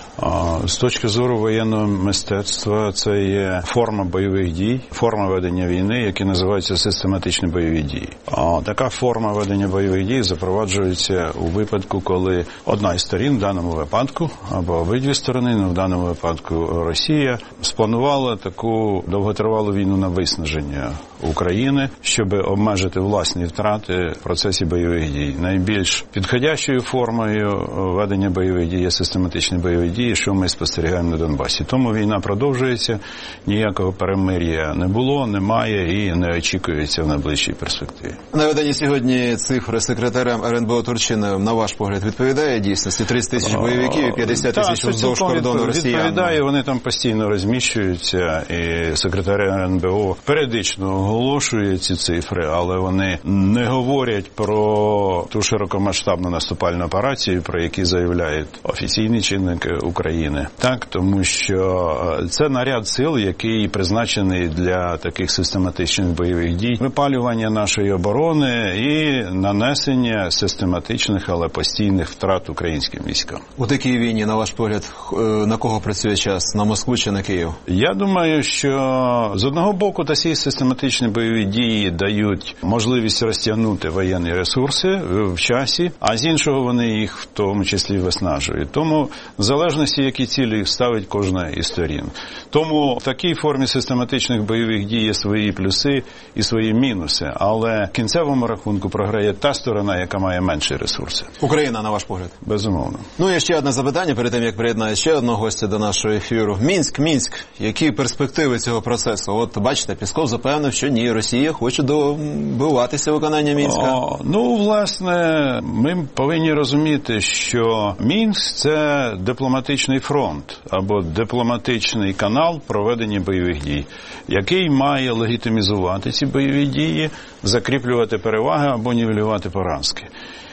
З точки зору воєнного мистецтва це є форма бойових дій, форма ведення війни, які називаються систематичні бойові дії. Така форма ведення бойових дій запроваджується у випадку, коли одна із сторін, в даному випадку, або обидві сторони, ну в даному випадку Росія, спланувала таку довготривалу війну на виснаження України, щоб обмежити власні втрати в процесі бойових дій. Найбільш підходящою формою ведення бойових дій є систематичні бойові дії, що ми спостерігаємо на Донбасі. Тому війна продовжується, ніякого перемир'я не було, немає і не очікується в найближчій перспективі. Наведені сьогодні цифри секретарем ер ен бе о Турчиновим, на ваш погляд, відповідає дійсності? тридцять тисяч бойовиків і п'ятдесят тисяч вздовж кордону росіян? Відповідає, вони там постійно розміщуються, і секретар ер ен бе о періодично оголошує ці цифри, але вони не говорять про ту широкомасштабну наступальну операцію, про які заявляють офіційні чинники України. Так, тому що це наряд сил, який призначений для таких систематичних бойових дій, випалювання нашої оборони і нанесення систематичних, але постійних втрат українським військам. У такій війні, на ваш погляд, на кого працює час? На Москву чи на Київ? Я думаю, що з одного боку такі систематичні бойові дії дають можливість розтягнути воєнні ресурси в часі, а з іншого вони їх в тому числі виснажують. Тому в залежності, які цілі ставить кожна із сторін. Тому в такій формі систематичних бойових дій є свої плюси і свої мінуси, але в кінцевому рахунку програє та сторона, яка має менші ресурси. Україна, на ваш погляд? Безумовно. Ну і ще одне запитання, перед тим, як приєднаю ще одного гостя до нашого ефіру. Мінськ, Мінськ, які перспективи цього процесу? От, бачите, Пісков запевнив, що ні, Росія хоче добиватися виконання Мінська. О, ну, власне, ми повинні розуміти, що Мінськ – це дипломатичний фронт або дипломатичний канал проведення бойових дій, який має легітимізувати ці бойові дії, закріплювати переваги або нівелювати поразки.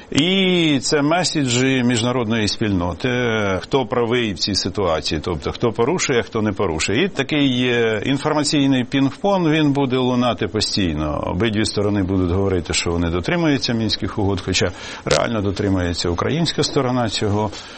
І це меседжі міжнародної спільноти, хто правий в цій ситуації, тобто хто порушує, а хто не порушує. І такий інформаційний пінг-понг, він буде лунати постійно. Обидві сторони будуть говорити, що вони дотримуються Мінських угод, хоча реально дотримується українська сторона цього.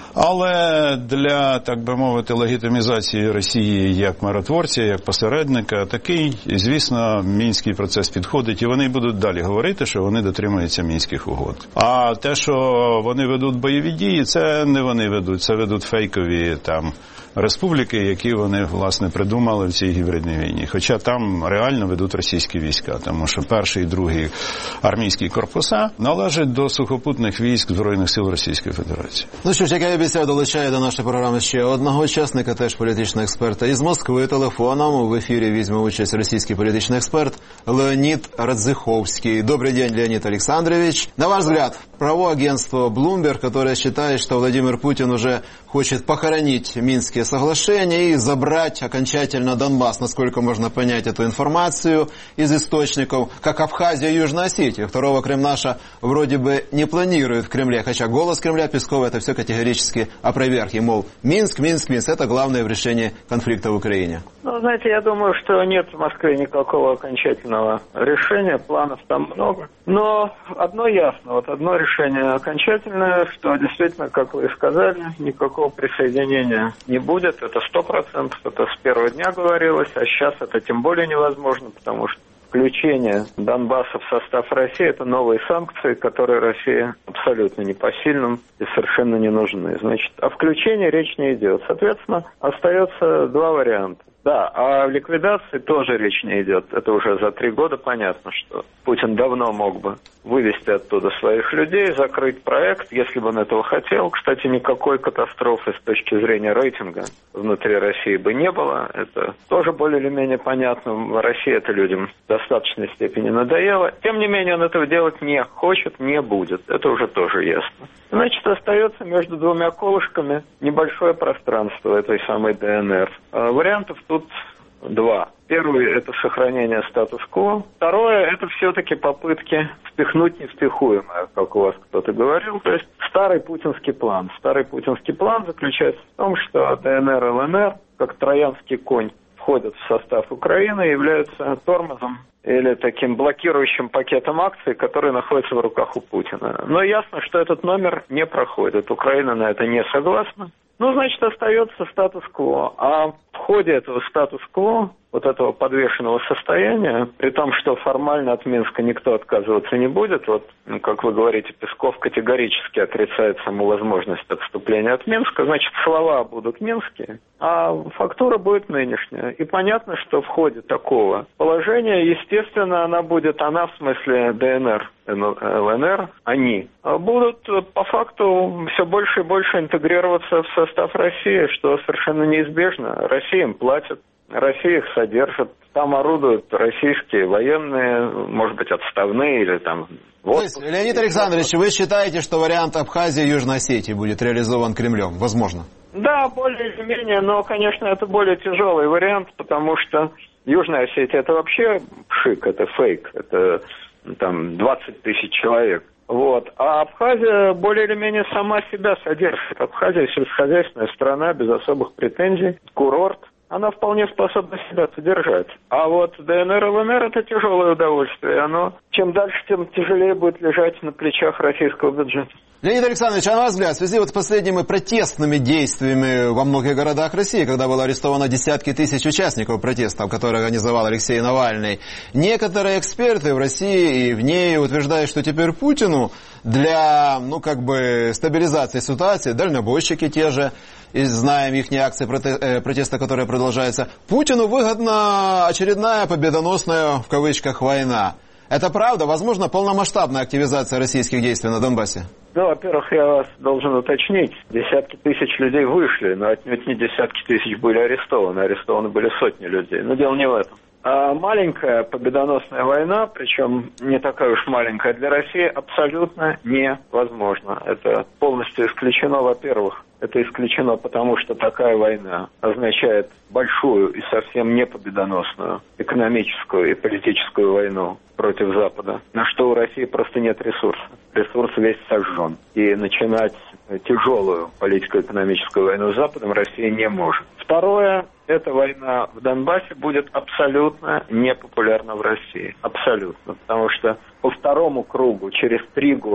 Але для, так би мовити, легітимізації Росії як миротворця, як посередника, такий, звісно, мінський процес підходить, і вони будуть далі говорити, що вони дотримуються мінських угод. А те, що вони ведуть бойові дії, це не вони ведуть, це ведуть фейкові там республіки, які вони, власне, придумали в цій гібридній війні. Хоча там реально ведуть російські війська, тому що перший і другий армійські корпуса належать до сухопутних військ Збройних сил Російської Федерації. Ну що ж, як я обіцяв, долучаю до нашої програми ще одного учасника, теж політичного експерта із Москви. Телефоном в ефірі візьме участь російський політичний експерт Леонид Радзиховский. Добрый день, Леонид Александрович. На ваш взгляд, правовое агентство Bloomberg, которое считает, что Владимир Путин уже хочет похоронить Минские соглашения и забрать окончательно Донбасс, насколько можно понять эту информацию из источников, как Абхазия и Южная Осетия. Второго Кремнаша вроде бы не планирует в Кремле, хотя голос Кремля Пескова это все категорически опроверг. И, мол, Минск, Минск, Минск – это главное в решении конфликта в Украине. Ну, знаете, я думаю, что нет в Москве никакого окончательного решения, планов там много. Но одно ясно, вот одно решение окончательное, что действительно, как вы и сказали, никакого присоединения не будет. Это сто процентов, это с первого дня говорилось, а сейчас это тем более невозможно, потому что включение Донбасса в состав России – это новые санкции, которые России абсолютно непосильным и совершенно не нужны. Значит, о включении речь не идет. Соответственно, остается два варианта. Да, о ликвидации тоже речь не идет. Это уже за три года понятно, что Путин давно мог бы вывести оттуда своих людей, закрыть проект, если бы он этого хотел. Кстати, никакой катастрофы с точки зрения рейтинга внутри России бы не было. Это тоже более или менее понятно. В России это людям в достаточной степени надоело. Тем не менее, он этого делать не хочет, не будет. Это уже тоже ясно. Значит, остается между двумя колышками небольшое пространство этой самой ДНР. Вариантов тут два. Первый – это сохранение статус-кво. Второе – это все-таки попытки впихнуть невпихуемое, как у вас кто-то говорил. То есть старый путинский план. Старый путинский план заключается в том, что ДНР и ЛНР, как троянский конь, входят в состав Украины и являются тормозом или таким блокирующим пакетом акций, который находится в руках у Путина. Но ясно, что этот номер не проходит. Украина на это не согласна. Ну, значит, остается статус-кво. А в ходе этого статус-кво, вот этого подвешенного состояния, при том, что формально от Минска никто отказываться не будет, вот, ну, как вы говорите, Песков категорически отрицает саму возможность отступления от Минска, значит, слова будут минские, а фактура будет нынешняя. И понятно, что в ходе такого положения, естественно, она будет, она в смысле ДНР, ЛНР, они будут по факту все больше и больше интегрироваться в состав России, что совершенно неизбежно. Россия им платит, Россия их содержит, там орудуют российские военные, может быть, отставные или там... Вот. То есть, Леонид Александрович, вы считаете, что вариант Абхазии и Южной Осетии будет реализован Кремлем? Возможно? Да, более или менее, но, конечно, это более тяжелый вариант, потому что Южная Осетия это вообще пшик, это фейк, это там двадцать тысяч человек. Вот. А Абхазия более или менее сама себя содержит. Абхазия сельскохозяйственная страна, без особых претензий, курорт. Она вполне способна себя содержать. А вот ДНР и ЛНР это тяжелое удовольствие. Оно чем дальше, тем тяжелее будет лежать на плечах российского бюджета. Леонид Александрович, а на ваш взгляд, в связи вот с последними протестными действиями во многих городах России, когда было арестовано десятки тысяч участников протестов, которые организовал Алексей Навальный, некоторые эксперты в России и в ней утверждают, что теперь Путину для, ну, как бы, стабилизации ситуации, дальнобойщики те же, и знаем их акции протеста, которые продолжаются, Путину выгодна очередная победоносная, в кавычках, война. Это правда? Возможно, полномасштабная активизация российских действий на Донбассе? Ну, во-первых, я вас должен уточнить. Десятки тысяч людей вышли, но отнюдь не десятки тысяч были арестованы. Арестованы были сотни людей. Но дело не в этом. А маленькая победоносная война, причем не такая уж маленькая, для России абсолютно невозможно. Это полностью исключено, во-первых. Это исключено потому, что такая война означает большую и совсем не победоносную экономическую и политическую войну против Запада, на что у России просто нет ресурса. Ресурс весь сожжен. И начинать тяжелую политико-экономическую войну с Западом Россия не может. Второе, эта война в Донбассе будет абсолютно непопулярна в России. Абсолютно. Потому что по второму кругу через три года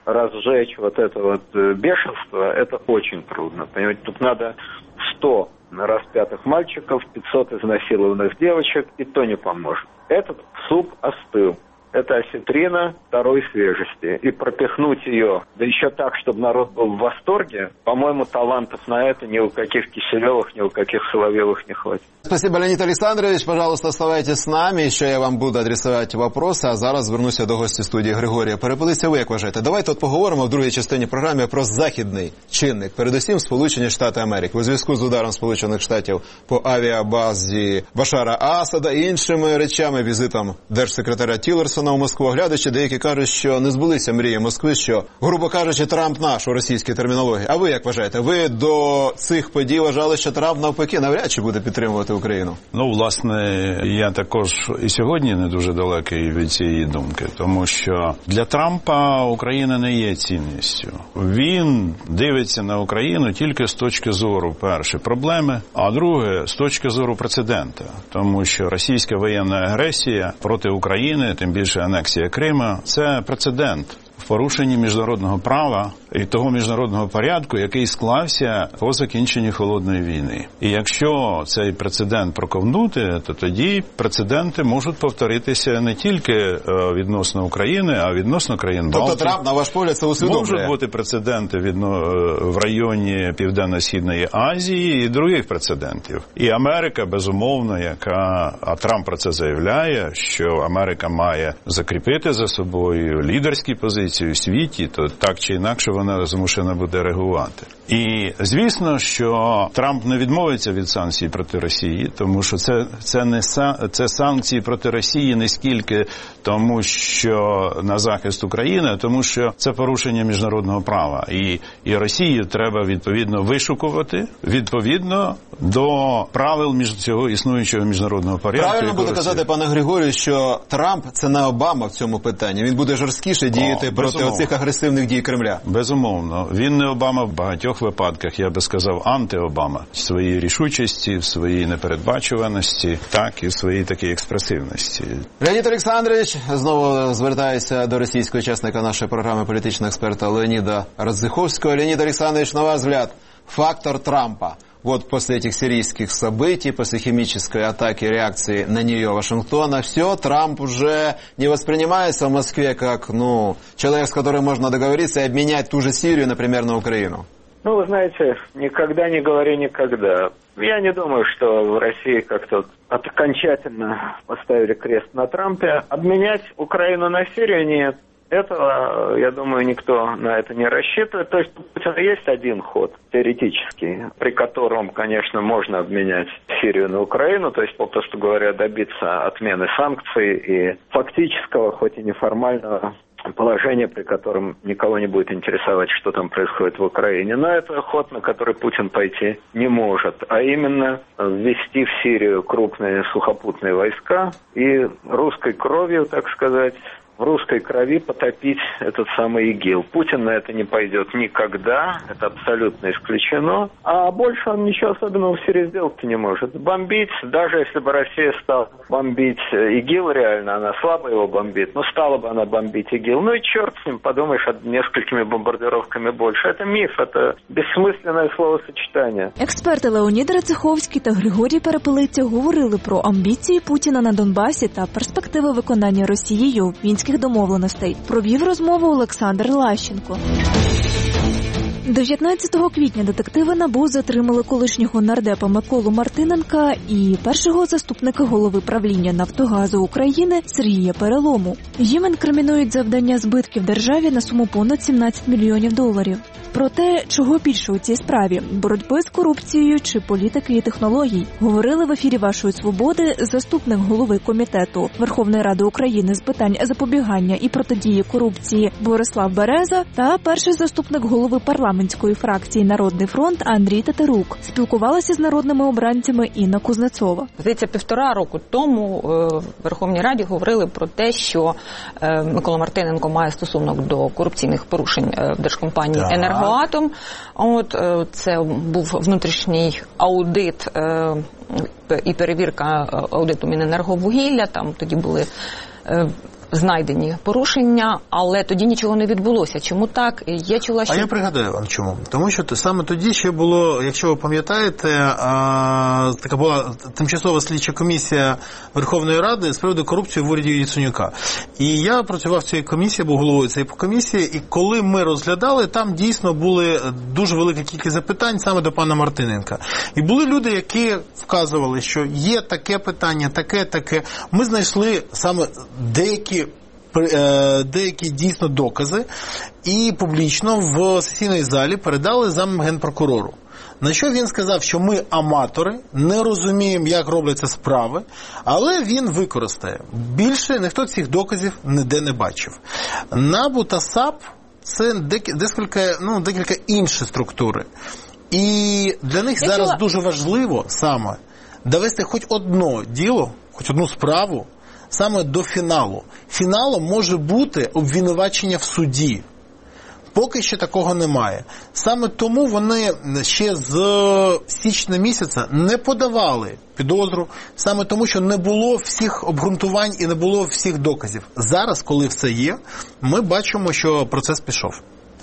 разжечь вот это вот бешенство, это очень трудно. Понимаете, тут надо сто распятых мальчиков, пятьсот изнасилованных девочек, и то не поможет. Этот суп остыл. Это осетрина второй свежести. И пропихнуть ее, да еще так, чтобы народ был в восторге, по-моему, талантов на это ни у каких Киселевых, ни у каких Соловьевых не хватит. Спасибо, Леонид Александрович. Пожалуйста, оставайтесь з нами. Ще я вам буду адресувати вопроси, а зараз звернуся до гостя студії Григорія Перепелиця. Ви як вважаєте? Давайте от поговоримо в другій частині програми про західний чинник, передусім Сполучені Штати Америки. У зв'язку з ударом Сполучених Штатів по авіабазі Башара Асада і іншими речами, візитом держсекретаря Тіллерсона у Москву, глядачі деякі кажуть, що не збулися мрії Москви, що, грубо кажучи, Трамп наш у російській термінології. А ви як вважаєте? Ви до цих подій вважали, що Трамп навпаки навряд чи буде підтримувати Україну? Ну, власне, я також і сьогодні не дуже далекий від цієї думки, тому що для Трампа Україна не є цінністю. Він дивиться на Україну тільки з точки зору, перше, проблеми, а друге, з точки зору прецедента. Тому що російська воєнна агресія проти України, тим більше анексія Криму, це прецедент в порушенні міжнародного права і того міжнародного порядку, який склався по закінченні Холодної війни. І якщо цей прецедент проковнути, то тоді прецеденти можуть повторитися не тільки відносно України, а відносно країн Балтії. Тобто Трамп, на ваш погляд, це усвідомлює? Можуть бути прецеденти відно... в районі Південно-Східної Азії і других прецедентів. І Америка, безумовно, яка, а Трамп про це заявляє, що Америка має закріпити за собою лідерські позиції у світі, то так чи інакше вона змушена буде реагувати. І звісно, що Трамп не відмовиться від санкцій проти Росії, тому що це, це, не, це санкції проти Росії не скільки тому, що на захист України, а тому, що це порушення міжнародного права. І, і Росію треба відповідно вишукувати, відповідно до правил між цього існуючого міжнародного порядку. Правильно буде казати, пане Григорію, що Трамп – це не Обама в цьому питанні. Він буде жорсткіше діяти О, проти оцих агресивних дій Кремля. Безумовно. Він не Обама в багатьох випадках, я би сказав, анти-Обама. В своїй рішучості, в своїй непередбачуваності, так і в своїй такій експресивності. Леонід Олександрович, знову звертаюся до російського учасника нашої програми, політичного експерта Леоніда Радзиховського. Леонід Олександрович, на ваш взгляд, фактор Трампа. Вот после этих сирийских событий, после химической атаки, реакции на нее Вашингтона, все, Трамп уже не воспринимается в Москве как, ну, человек, с которым можно договориться и обменять ту же Сирию, например, на Украину. Ну, вы знаете, никогда не говори никогда. Я не думаю, что в России как-то окончательно поставили крест на Трампе. Обменять Украину на Сирию нет. Этого, я думаю, никто на это не рассчитывает. То есть у Путина есть один ход теоретический, при котором, конечно, можно обменять Сирию на Украину, то есть, попросту говоря, добиться отмены санкций и фактического, хоть и неформального положения, при котором никого не будет интересовать, что там происходит в Украине. Но это ход, на который Путин пойти не может, а именно ввести в Сирию крупные сухопутные войска и русской кровью, так сказать, в русской крови потопить этот самый ИГИЛ. Путин на это не пойдет никогда, это абсолютно исключено. А больше он ничего особенного в Сирии сделать-то не может. Бомбить, даже если бы Россия стала бомбить ИГИЛ реально, она слабо его бомбит, но стала бы она бомбить ИГИЛ. Ну и черт с ним, подумаешь, несколькими бомбардировками больше. Это миф, это бессмысленное словосочетание. Експерти Леонід Радзиховський та Григорій Перепелиця говорили про амбіції Путіна на Донбасі та перспективи виконання Росією мінських домовленостей. Провів розмову Олександр Лащенко. дев'ятнадцятого квітня детективи НАБУ затримали колишнього нардепа Миколу Мартиненка і першого заступника голови правління «Нафтогазу» України Сергія Перелому. Їм інкримінують завдання збитків державі на суму понад сімнадцять мільйонів доларів. Про те, чого більше у цій справі – боротьби з корупцією чи політики і технологій, говорили в ефірі «Вашої свободи» заступник голови Комітету Верховної Ради України з питань запобігання і протидії корупції Борислав Береза та перший заступник голови парламентської фракції «Народний фронт» Андрій Тетерук. Спілкувалася з народними обранцями Інна Кузнецова. Здається, півтора року тому в Верховній Раді говорили про те, що Микола Мартиненко має стосунок до корупційних порушень в держкомпанії «Енерго». Атом. От це був внутрішній аудит і перевірка аудиту Міненерговугілля. Там тоді були знайдені порушення, але тоді нічого не відбулося. Чому так? Я чула, що... А я пригадаю вам чому. Тому що саме тоді ще було, якщо ви пам'ятаєте, а, така була тимчасова слідча комісія Верховної Ради з приводу корупції в уряді Яценюка. І я працював в цій комісії, був головою цієї комісії, і коли ми розглядали, там дійсно були дуже велика кількість запитань саме до пана Мартиненка. І були люди, які вказували, що є таке питання, таке, таке. Ми знайшли саме деякі деякі дійсно докази і публічно в сесійній залі передали замгенпрокурору. На що він сказав, що ми аматори, не розуміємо, як робляться справи, але він використає. Більше ніхто цих доказів ніде не бачив. НАБУ та САП – це декілька, ну, декілька інші структури. І для них Я зараз чула... дуже важливо саме довести хоч одне діло, хоч одну справу, саме до фіналу. Фіналом може бути обвинувачення в суді. Поки що такого немає. Саме тому вони ще з січня місяця не подавали підозру, саме тому, що не було всіх обґрунтувань і не було всіх доказів. Зараз, коли все є, ми бачимо, що процес пішов.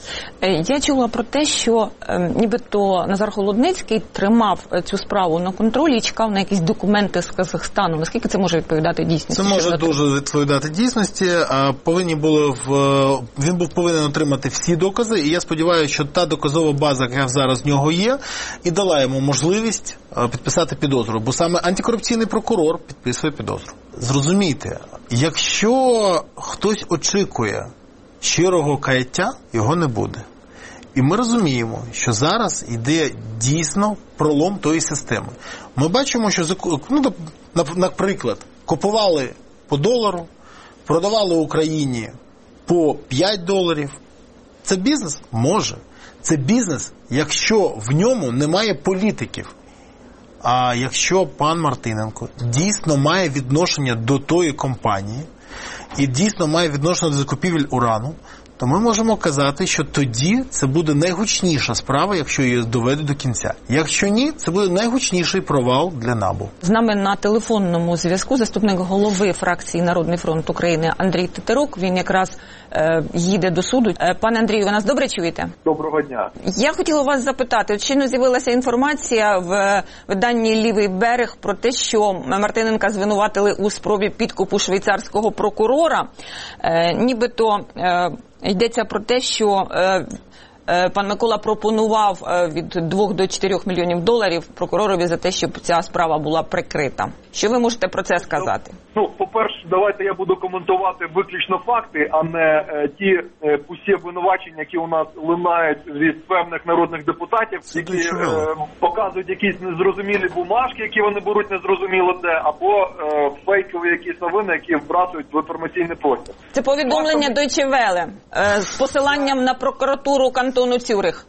Я чула про те, що е, нібито Назар Холодницький тримав цю справу на контролі і чекав на якісь документи з Казахстану. Наскільки це може відповідати дійсності? Це може дуже відповідати дійсності. Повинні були в... Він був повинен отримати всі докази, і я сподіваюся, що та доказова база, яка зараз в нього є, і дала йому можливість підписати підозру. Бо саме антикорупційний прокурор підписує підозру. Зрозумійте, якщо хтось очікує щирого каяття, його не буде. І ми розуміємо, що зараз йде дійсно пролом тої системи. Ми бачимо, що, ну, наприклад, купували по долару, продавали Україні по п'ять доларів. Це бізнес? Може. Це бізнес, якщо в ньому немає політиків. А якщо пан Мартиненко дійсно має відношення до тої компанії, і дійсно має відношення до закупівель урану, то ми можемо казати, що тоді це буде найгучніша справа, якщо її доведуть до кінця. Якщо ні, це буде найгучніший провал для НАБУ. З нами на телефонному зв'язку заступник голови фракції «Народний фронт України» Андрій Тетерук. Він якраз е, їде до суду. Е, пане Андрію, ви нас добре чуєте? Доброго дня. Я хотіла вас запитати. От щойно з'явилася інформація в виданні «Лівий берег» про те, що Мартиненка звинуватили у спробі підкупу швейцарського прокурора. Е, нібито... Е, Йдеться про те, що е, е, пан Микола пропонував е, від двох до чотирьох мільйонів доларів прокуророві за те, щоб ця справа була прикрита. Що ви можете про це сказати? Ну, по-перше, давайте я буду коментувати виключно факти, а не е, ті е, пусті обвинувачення, які у нас лунають від певних народних депутатів, які е, показують якісь незрозумілі бумажки, які вони беруть незрозуміло де, або е, фейкові якісь новини, які вбрасують в інформаційний простір. Це повідомлення Deutsche Welle е, з посиланням на прокуратуру кантону Цюрих.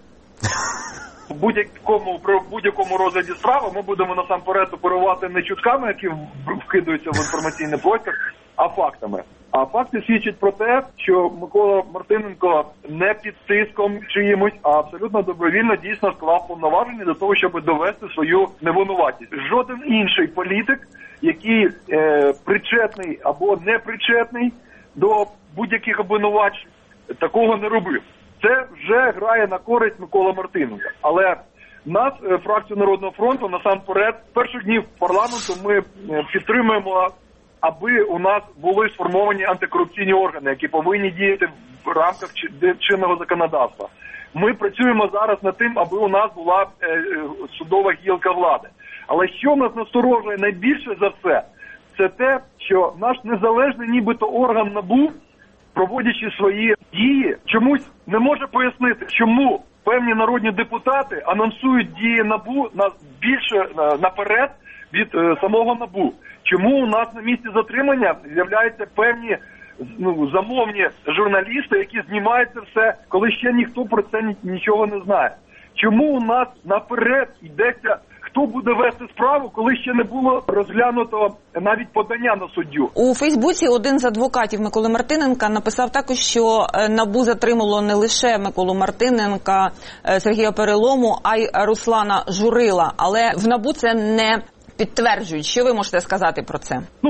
В будь-якому, при будь-якому розгляді справи ми будемо насамперед оперувати не чутками, які вкидаються в інформаційний простір, а фактами. А факти свідчать про те, що Микола Мартиненко не під тиском чиїмось, а абсолютно добровільно дійсно склав повноваження для того, щоб довести свою невинуватість. Жоден інший політик, який е, причетний або не причетний до будь-яких обвинувачень, такого не робив. Це вже грає на користь Микола Мартиненка. Але нас, фракцію Народного фронту, насамперед, з перших днів парламенту ми підтримуємо, аби у нас були сформовані антикорупційні органи, які повинні діяти в рамках чинного законодавства. Ми працюємо зараз над тим, аби у нас була судова гілка влади. Але що нас насторожує найбільше за все, це те, що наш незалежний нібито орган НАБУ, проводячи свої дії, чомусь не може пояснити, чому певні народні депутати анонсують дії НАБУ на більше наперед від е, самого НАБУ. Чому у нас на місці затримання з'являються певні ну, замовні журналісти, які знімають це все, коли ще ніхто про це нічого не знає. Чому у нас наперед йдеться, хто буде вести справу, коли ще не було розглянуто навіть подання на суддю? У Фейсбуці один з адвокатів Миколи Мартиненка написав також, що НАБУ затримало не лише Миколу Мартиненка, Сергія Перелому, а й Руслана Журила. Але в НАБУ це не підтверджують. Що ви можете сказати про це? Ну,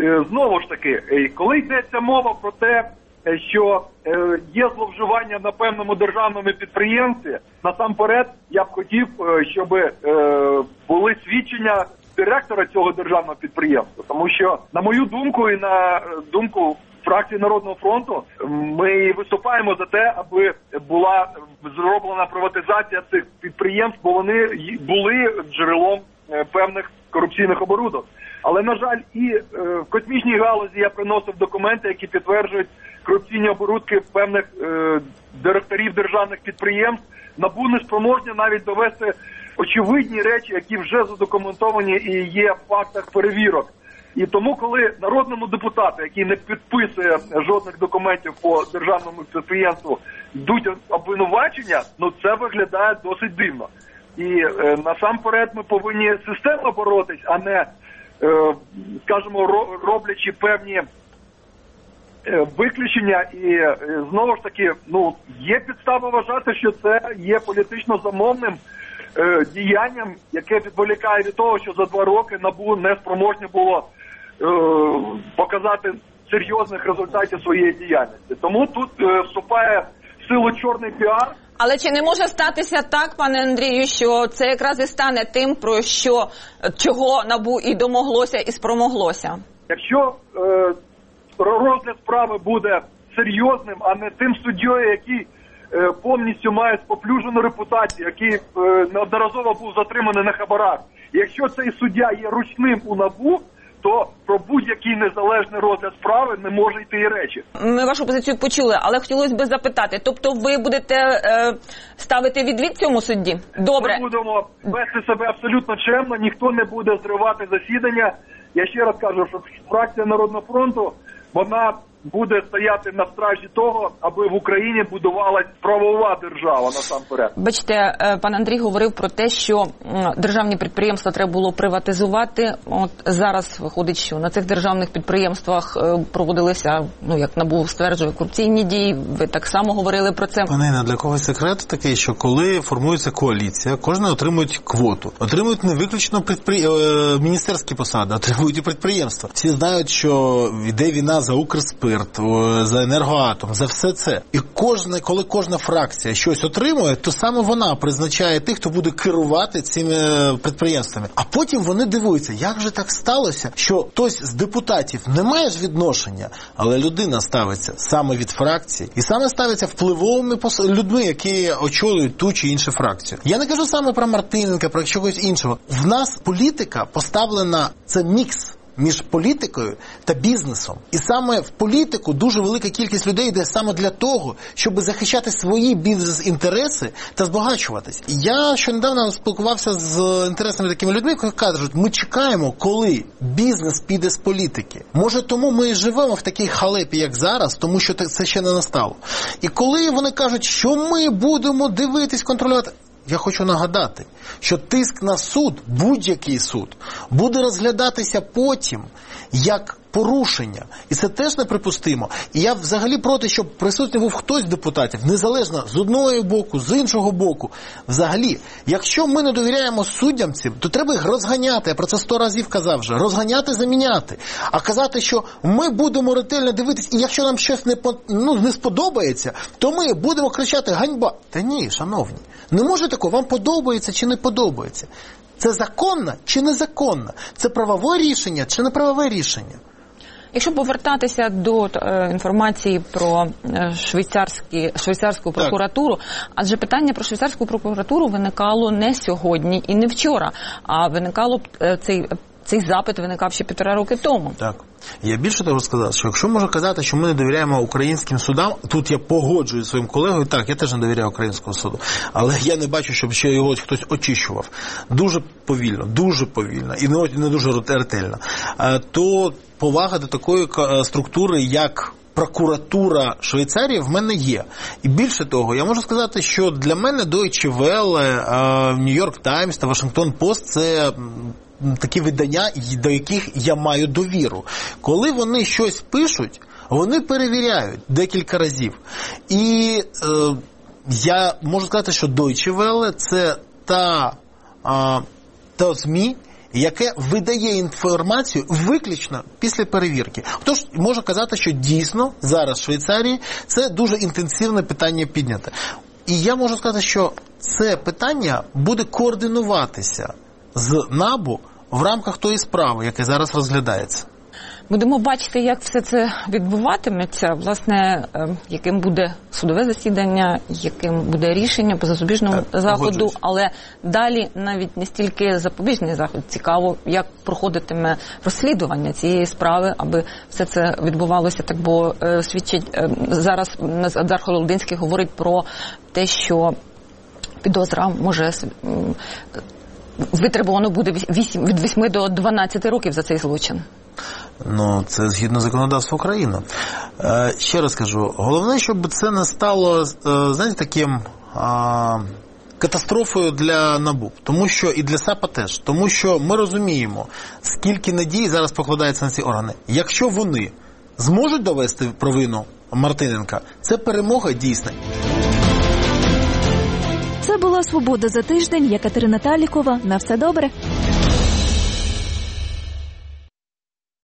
знову ж таки, коли йдеться мова про те, що є зловживання на певному державному підприємстві, насамперед я б хотів, щоб були свідчення директора цього державного підприємства. Тому що, на мою думку і на думку фракції Народного фронту, ми виступаємо за те, аби була зроблена приватизація цих підприємств, бо вони були джерелом певних корупційних оборудок. Але, на жаль, і в космічній галузі я приносив документи, які підтверджують корупційні оборудки певних е, директорів державних підприємств. НАБУ не спроможні навіть довести очевидні речі, які вже задокументовані і є в фактах перевірок. І тому, коли народному депутату, який не підписує жодних документів по державному підприємству, йдуть обвинувачення, ну це виглядає досить дивно. І е, насамперед ми повинні системно боротись, а не, е, скажімо, роблячи певні виключення. І знову ж таки, ну, є підстава вважати, що це є політично замовним е, діянням, яке відволікає від того, що за два роки НАБУ не спроможне було е, показати серйозних результатів своєї діяльності. Тому тут е, вступає в силу чорний піар. Але чи не може статися так, пане Андрію, що це якраз і стане тим, про що, чого НАБУ і домоглося, і спромоглося? Якщо е, розгляд справи буде серйозним, а не тим суддєю, який е, повністю має споплюжену репутацію, який е, неодноразово був затриманий на хабарах. І якщо цей суддя є ручним у НАБУ, то про будь-який незалежний розгляд справи не може йти і речі. Ми вашу позицію почули, але хотілося б запитати, тобто ви будете е, ставити відвід цьому судді? Добре. Ми будемо вести себе абсолютно чемно, ніхто не буде зривати засідання. Я ще раз кажу, що фракція Народного фронту, вона буде стояти на стражі того, аби в Україні будувалась правова держава насамперед. Бачите, пан Андрій говорив про те, що державні підприємства треба було приватизувати. От зараз виходить, що на цих державних підприємствах проводилися, ну як НАБУ стверджує, корупційні дії. Ви так само говорили про це. Пане Інна, для когось секрет такий, що коли формується коаліція, кожен отримують квоту. Отримують не виключно підпри... міністерські посади, отримують і підприємства. Всі знають, що йде війна за Укрспирт, за Енергоатом, за все це. І кожна, коли кожна фракція щось отримує, то саме вона призначає тих, хто буде керувати цими підприємствами. А потім вони дивуються, як же так сталося, що хтось з депутатів не має ж відношення, але людина ставиться саме від фракції, і саме ставиться впливовими людьми, які очолюють ту чи іншу фракцію. Я не кажу саме про Мартиненка, про чогось іншого. В нас політика поставлена, це мікс між політикою та бізнесом. І саме в політику дуже велика кількість людей йде саме для того, щоб захищати свої бізнес-інтереси та збагачуватись. Я ще недавно спілкувався з інтересними такими людьми, які кажуть, ми чекаємо, коли бізнес піде з політики. Може, тому ми і живемо в такій халепі, як зараз, тому що це ще не настало. І коли вони кажуть, що ми будемо дивитись, контролювати, я хочу нагадати, що тиск на суд, будь-який суд, буде розглядатися потім як порушення. І це теж неприпустимо. І я взагалі проти, щоб присутній був хтось з депутатів, незалежно з одного боку, з іншого боку. Взагалі, якщо ми не довіряємо суддям цим, то треба їх розганяти. Я про це сто разів казав вже. Розганяти, заміняти. А казати, що ми будемо ретельно дивитись, і якщо нам щось не, ну, не сподобається, то ми будемо кричати «ганьба». Та ні, шановні. Не може такого, вам подобається чи не подобається. Це законно чи незаконно? Це правове рішення чи не правове рішення? Якщо повертатися до е, інформації про е, швейцарські, швейцарську прокуратуру, так. Адже питання про швейцарську прокуратуру виникало не сьогодні і не вчора, а виникало е, цей, цей запит виникав ще півтора роки тому. Так. Я більше того сказав, що якщо можна казати, що ми не довіряємо українським судам, тут я погоджуюсь зі своїм колегою, так, я теж не довіряю українському суду, але я не бачу, щоб ще його хтось очищував. Дуже повільно, дуже повільно і не, не дуже ретельно. То повага до такої структури, як прокуратура Швейцарії, в мене є. І більше того, я можу сказати, що для мене Deutsche Welle, New York Times та Washington Post – це такі видання, до яких я маю довіру. Коли вони щось пишуть, вони перевіряють декілька разів. І е, я можу сказати, що Deutsche Welle – це та, е, та ЗМІ, яке видає інформацію виключно після перевірки. Тож, можу казати, що дійсно зараз в Швейцарії це дуже інтенсивне питання підняте. І я можу сказати, що це питання буде координуватися з НАБУ в рамках тої справи, яка зараз розглядається. Будемо бачити, як все це відбуватиметься, власне, яким буде судове засідання, яким буде рішення по запобіжному так, заходу, погоджуюсь. Але далі навіть не стільки запобіжний заход, цікаво, як проходитиме розслідування цієї справи, аби все це відбувалося так, бо е, свідчить, е, зараз Назар Холодинський говорить про те, що підозра може е, витребувано буде вісім, від восьми до дванадцяти років за цей злочин. Ну, це згідно законодавства України. Е, ще раз кажу, головне, щоб це не стало, е, знаєте, таким а, катастрофою для НАБУ, тому що і для САПа теж, тому що ми розуміємо, скільки надій зараз покладається на ці органи. Якщо вони зможуть довести провину Мартиненка, це перемога дійсна. Це була «Свобода за тиждень». Я Катерина Талікова. На все добре.